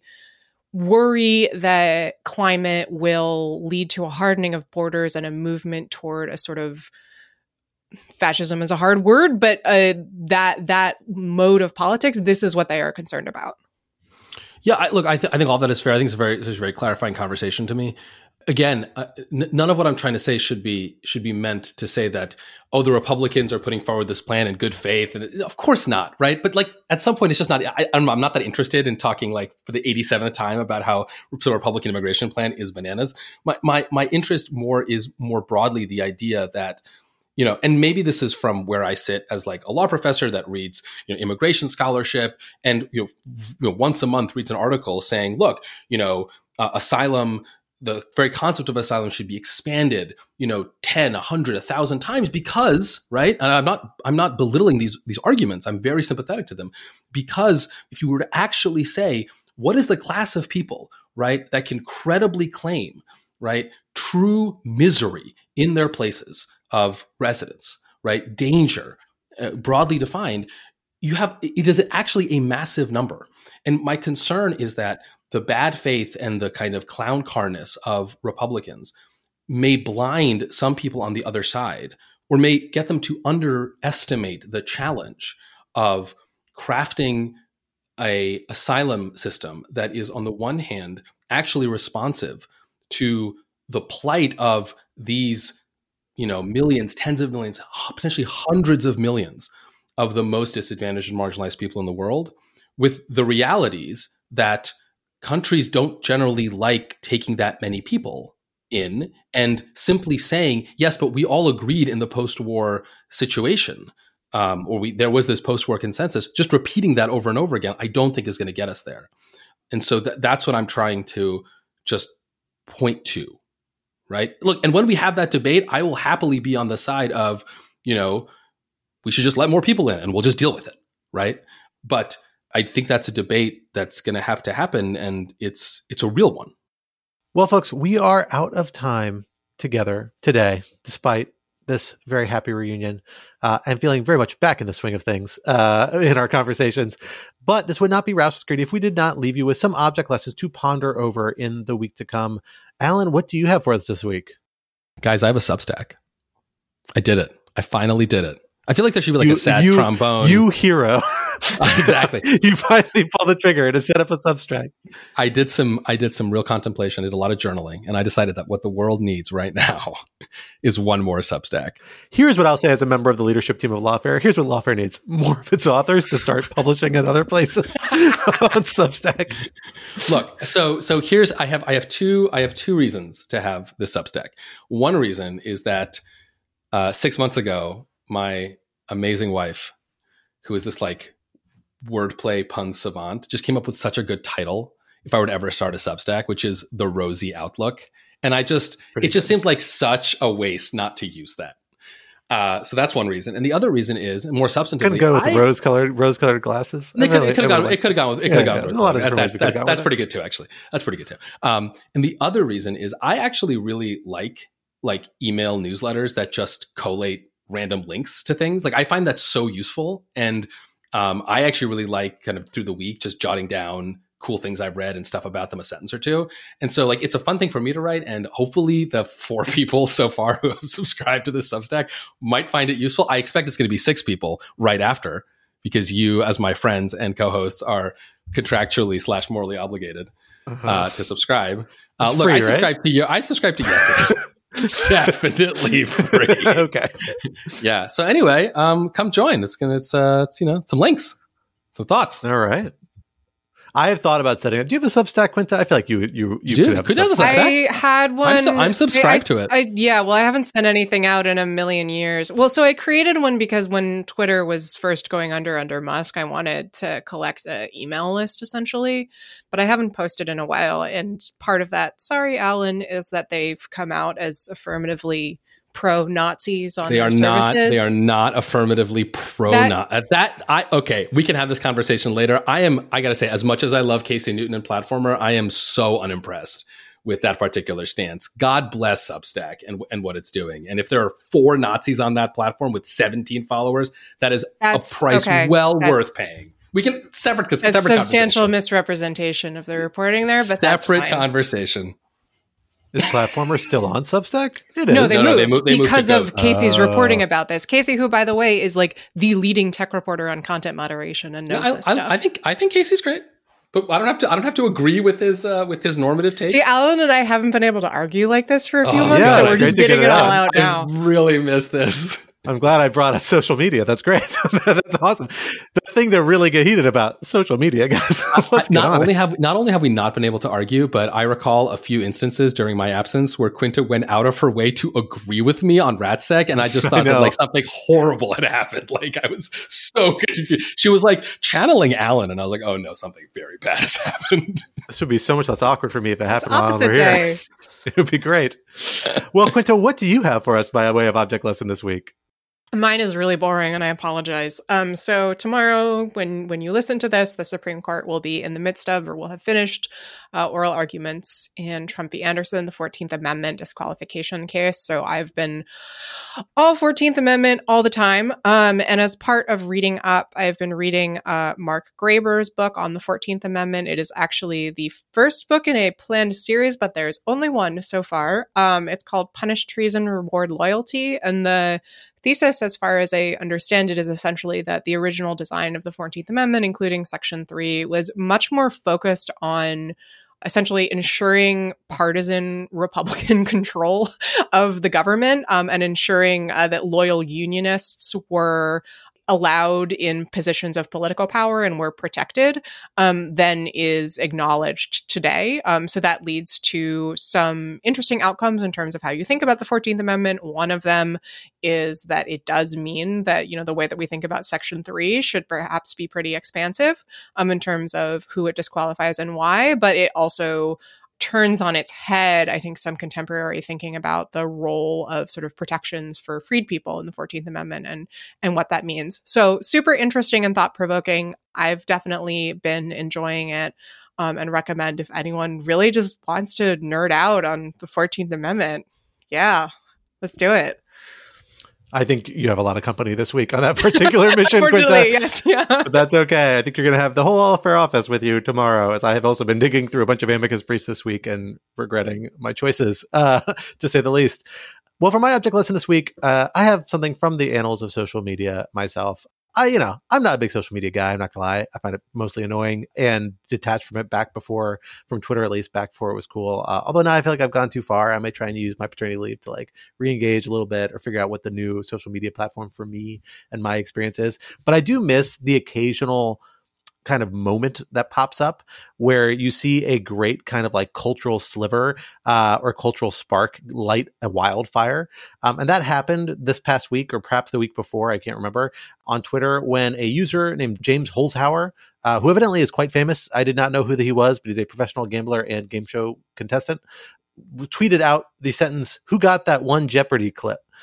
worry that climate will lead to a hardening of borders and a movement toward a sort of fascism is a hard word, but uh, that that mode of politics, this is what they are concerned about. Yeah, I, look, I, th- I think all that is fair. I think it's a very, it's a very clarifying conversation to me. Again, uh, n- none of what I'm trying to say should be should be meant to say that, oh, the Republicans are putting forward this plan in good faith, and it, of course not, right? But like, at some point, it's just not. I, I'm, I'm not that interested in talking like for the eighty-seventh time about how the Republican immigration plan is bananas. My my my interest more is more broadly the idea that, you know, and maybe this is from where I sit as like a law professor that reads, you know, immigration scholarship, and you know, you know once a month reads an article saying, look, you know, uh, asylum. The very concept of asylum should be expanded, you know, ten, a hundred, a thousand times because, right? And I'm not, I'm not belittling these, these arguments. I'm very sympathetic to them because if you were to actually say, what is the class of people, right, that can credibly claim, right, true misery in their places of residence, right, danger, uh, broadly defined, you have, it is actually a massive number. And my concern is that the bad faith and the kind of clown carness of Republicans may blind some people on the other side, or may get them to underestimate the challenge of crafting a asylum system that is, on the one hand, actually responsive to the plight of these, you know, millions, tens of millions, potentially hundreds of millions of the most disadvantaged and marginalized people in the world, with the realities that countries don't generally like taking that many people in, and simply saying, yes, but we all agreed in the post-war situation, um, or we, there was this post-war consensus, just repeating that over and over again, I don't think is going to get us there. And so th- that's what I'm trying to just point to, right? Look, and when we have that debate, I will happily be on the side of, you know, we should just let more people in and we'll just deal with it, right? But I think that's a debate that's going to have to happen, and it's it's a real one. Well, folks, we are out of time together today, despite this very happy reunion, uh, and feeling very much back in the swing of things uh, in our conversations. But this would not be Roush Security if we did not leave you with some object lessons to ponder over in the week to come. Alan, what do you have for us this week? Guys, I have a Substack. I did it. I finally did it. I feel like there should be like you, a sad you, trombone. You hero. Exactly. You finally pulled the trigger to set up a Substack. I did some I did some real contemplation. I did a lot of journaling, and I decided that what the world needs right now is one more Substack. Here's what I'll say as a member of the leadership team of Lawfare. Here's what Lawfare needs: more of its authors to start publishing at other places on Substack. Look, so so here's I have I have two I have two reasons to have this Substack. One reason is that uh, six months ago, my amazing wife, who is this like wordplay pun savant, just came up with such a good title if I were to ever start a Substack, which is The Rosy Outlook. And I just, Pretty it just good. seemed like such a waste not to use that. Uh, so that's one reason, and the other reason is, and more substantively, couldn't go with I, rose colored rose colored glasses. It could have gone. It could have gone with. It could have yeah, gone yeah. with. A lot of that, different ways we that's could've gone that's with pretty good too, actually. That's pretty good too. Um, and the other reason is I actually really like like email newsletters that just collate random links to things. Like I find that so useful, and um, I actually really like kind of through the week just jotting down cool things I've read and stuff about them, a sentence or two. And so like, it's a fun thing for me to write. And hopefully the four people so far who have subscribed to this Substack might find it useful. I expect it's going to be six people right after, because you, as my friends and co-hosts, are contractually slash morally obligated uh-huh. uh, to subscribe. Uh, look, free, I subscribe right? to you. I subscribe to Yes. Definitely free. Okay. Yeah. So anyway, um, come join. It's gonna, it's, uh, it's, you know, some links, some thoughts. All right. I have thought about setting up. Do you have a Substack, Quinta? I feel like you you you do. could have could a have a Substack. I had one. I'm, su- I'm subscribed I, to it. I, yeah, well, I haven't sent anything out in a million years. Well, so I created one because when Twitter was first going under under Musk, I wanted to collect an email list essentially, but I haven't posted in a while. And part of that, sorry, Alan, is that they've come out as affirmatively pro-Nazis on they their are services. Not, they are not affirmatively pro-Nazi. That, that I okay, we can have this conversation later. I am, I gotta say, as much as I love Casey Newton and Platformer, I am so unimpressed with that particular stance. God bless Substack and and what it's doing. And if there are four Nazis on that platform with seventeen followers, that is That's, a price okay. well That's, worth paying. We can separate because separate substantial misrepresentation of the reporting there, but separate that's fine. Conversation. Is Platformer still on Substack? It is. No, they, no, moved, no, they moved they because moved of Casey's oh. reporting about this. Casey, who, by the way, is like the leading tech reporter on content moderation and knows yeah, I, this stuff. I, I think I think Casey's great, but I don't have to. I don't have to agree with his uh, with his normative takes. See, Alan and I haven't been able to argue like this for a few oh, months, yeah, so we're just getting get it, it all out now. I really miss this. I'm glad I brought up social media. That's great. That's awesome. The thing to really get heated about, social media, guys. Let's not get on only it. have not only have we not been able to argue, but I recall a few instances during my absence where Quinta went out of her way to agree with me on RatSec, and I just thought I that like something horrible had happened. Like I was so confused. She was like channeling Alan, and I was like, "Oh no, something very bad has happened." This would be so much less awkward for me if it happened it's while over day. here. It would be great. Well, Quinta, what do you have for us by way of object lesson this week? Mine is really boring, and I apologize. Um, so tomorrow, when when you listen to this, the Supreme Court will be in the midst of, or will have finished, uh, oral arguments in Trump v. Anderson, the fourteenth Amendment disqualification case. So I've been all fourteenth Amendment all the time. Um, and as part of reading up, I've been reading uh, Mark Graber's book on the fourteenth Amendment. It is actually the first book in a planned series, but there's only one so far. Um, it's called Punish Treason, Reward Loyalty. And the thesis, as far as I understand it, is essentially that the original design of the fourteenth Amendment, including Section three, was much more focused on essentially ensuring partisan Republican control of the government um, and ensuring uh, that loyal unionists were allowed in positions of political power and were protected um, than is acknowledged today. Um, so that leads to some interesting outcomes in terms of how you think about the fourteenth Amendment. One of them is that it does mean that, you know, the way that we think about Section three should perhaps be pretty expansive um, in terms of who it disqualifies and why, but it also turns on its head, I think, some contemporary thinking about the role of sort of protections for freed people in the fourteenth Amendment and and what that means. So super interesting and thought-provoking. I've definitely been enjoying it um, and recommend if anyone really just wants to nerd out on the fourteenth Amendment. Yeah, let's do it. I think you have a lot of company this week on that particular mission. Unfortunately, yes. Yeah. But that's okay. I think you're going to have the whole fair office with you tomorrow, as I have also been digging through a bunch of amicus briefs this week and regretting my choices, uh, to say the least. Well, for my object lesson this week, uh, I have something from the annals of social media myself. I, you know, I'm not a big social media guy. I'm not gonna lie. I find it mostly annoying and detached from it back before, from Twitter at least, back before it was cool. Uh, although now I feel like I've gone too far. I may try and use my paternity leave to like re-engage a little bit or figure out what the new social media platform for me and my experience is. But I do miss the occasional kind of moment that pops up where you see a great kind of like cultural sliver uh, or cultural spark light a wildfire. Um, and that happened this past week or perhaps the week before, I can't remember, on Twitter when a user named James Holzhauer, uh, who evidently is quite famous, I did not know who he was, but he's a professional gambler and game show contestant, tweeted out the sentence, "Who got that one Jeopardy clip?"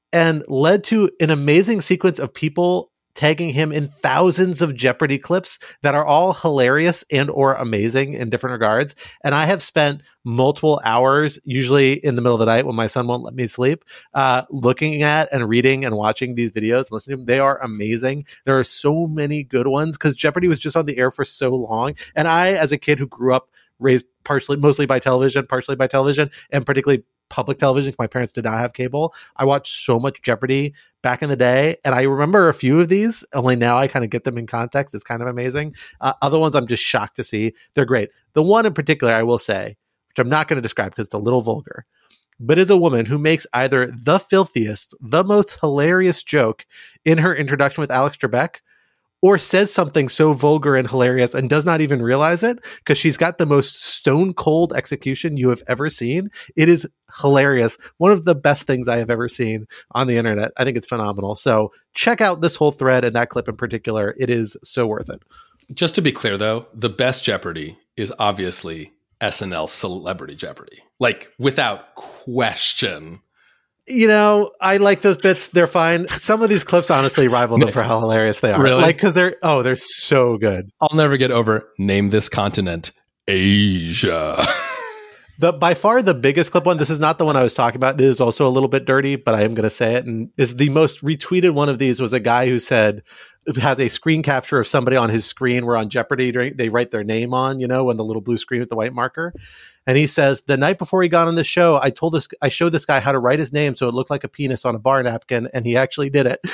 and led to an amazing sequence of people tagging him in thousands of Jeopardy clips that are all hilarious and or amazing in different regards. And I have spent multiple hours, usually in the middle of the night when my son won't let me sleep, uh, looking at and reading and watching these videos and listening to them. They are amazing. There are so many good ones because Jeopardy was just on the air for so long. And I, as a kid who grew up raised partially, mostly by television, partially by television, and particularly public television, my parents did not have cable. I watched so much Jeopardy back in the day, and I remember a few of these, only now I kind of get them in context. It's kind of amazing. Uh, other ones I'm just shocked to see. They're great. The one in particular I will say, which I'm not going to describe because it's a little vulgar, but is a woman who makes either the filthiest, the most hilarious joke in her introduction with Alex Trebek, or says something so vulgar and hilarious and does not even realize it because she's got the most stone cold execution you have ever seen. It is hilarious. One of the best things I have ever seen on the internet. I think it's phenomenal. So check out this whole thread and that clip in particular. It is so worth it. Just to be clear, though, the best Jeopardy is obviously S N L's Celebrity Jeopardy. Like, without question. You know, I like those bits. They're fine. Some of these clips honestly rival them for how hilarious they are. Really? Like, because they're, oh, they're so good. I'll never get over name this continent Asia. The by far the biggest clip one, this is not the one I was talking about. It is also a little bit dirty, but I am going to say it. And is the most retweeted one of these was a guy who said, has a screen capture of somebody on his screen where on Jeopardy, they write their name on, you know, on the little blue screen with the white marker. And he says, the night before he got on the show, I told this, I showed this guy how to write his name so it looked like a penis on a bar napkin, and he actually did it.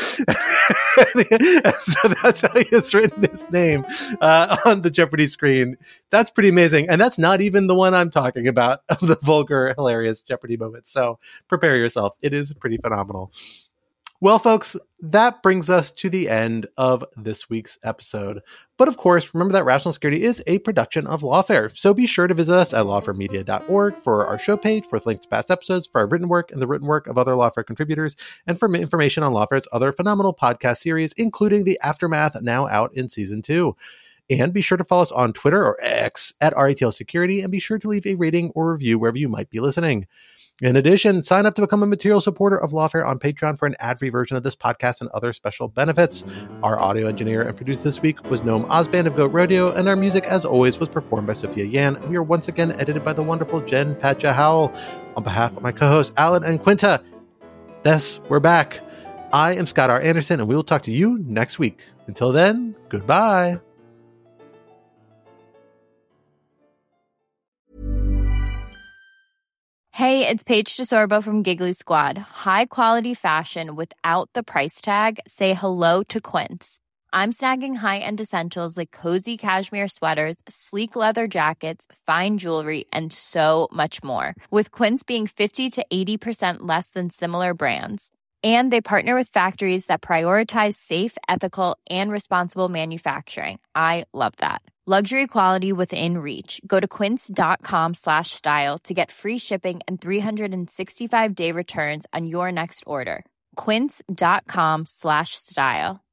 And so that's how he has written his name uh, on the Jeopardy screen. That's pretty amazing. And that's not even the one I'm talking about of the vulgar, hilarious Jeopardy moments. So prepare yourself. It is pretty phenomenal. Well, folks, that brings us to the end of this week's episode. But of course, remember that Rational Security is a production of Lawfare. So be sure to visit us at lawfare media dot org for our show page, for links to past episodes, for our written work and the written work of other Lawfare contributors, and for information on Lawfare's other phenomenal podcast series, including The Aftermath, now out in season two. And be sure to follow us on Twitter or X at R A T L Security, and be sure to leave a rating or review wherever you might be listening. In addition, sign up to become a material supporter of Lawfare on Patreon for an ad-free version of this podcast and other special benefits. Our audio engineer and producer this week was Noam Osband of Goat Rodeo, and our music, as always, was performed by Sophia Yan. We are once again edited by the wonderful Jen Patja Howell. On behalf of my co-hosts Alan and Quinta, this, we're back. I am Scott R. Anderson, and we will talk to you next week. Until then, goodbye. Hey, it's Paige DeSorbo from Giggly Squad. High quality fashion without the price tag. Say hello to Quince. I'm snagging high-end essentials like cozy cashmere sweaters, sleek leather jackets, fine jewelry, and so much more. With Quince being fifty to eighty percent less than similar brands. And they partner with factories that prioritize safe, ethical, and responsible manufacturing. I love that. Luxury quality within reach. Go to quince.com slash style to get free shipping and three sixty-five day returns on your next order. Quince.com slash style.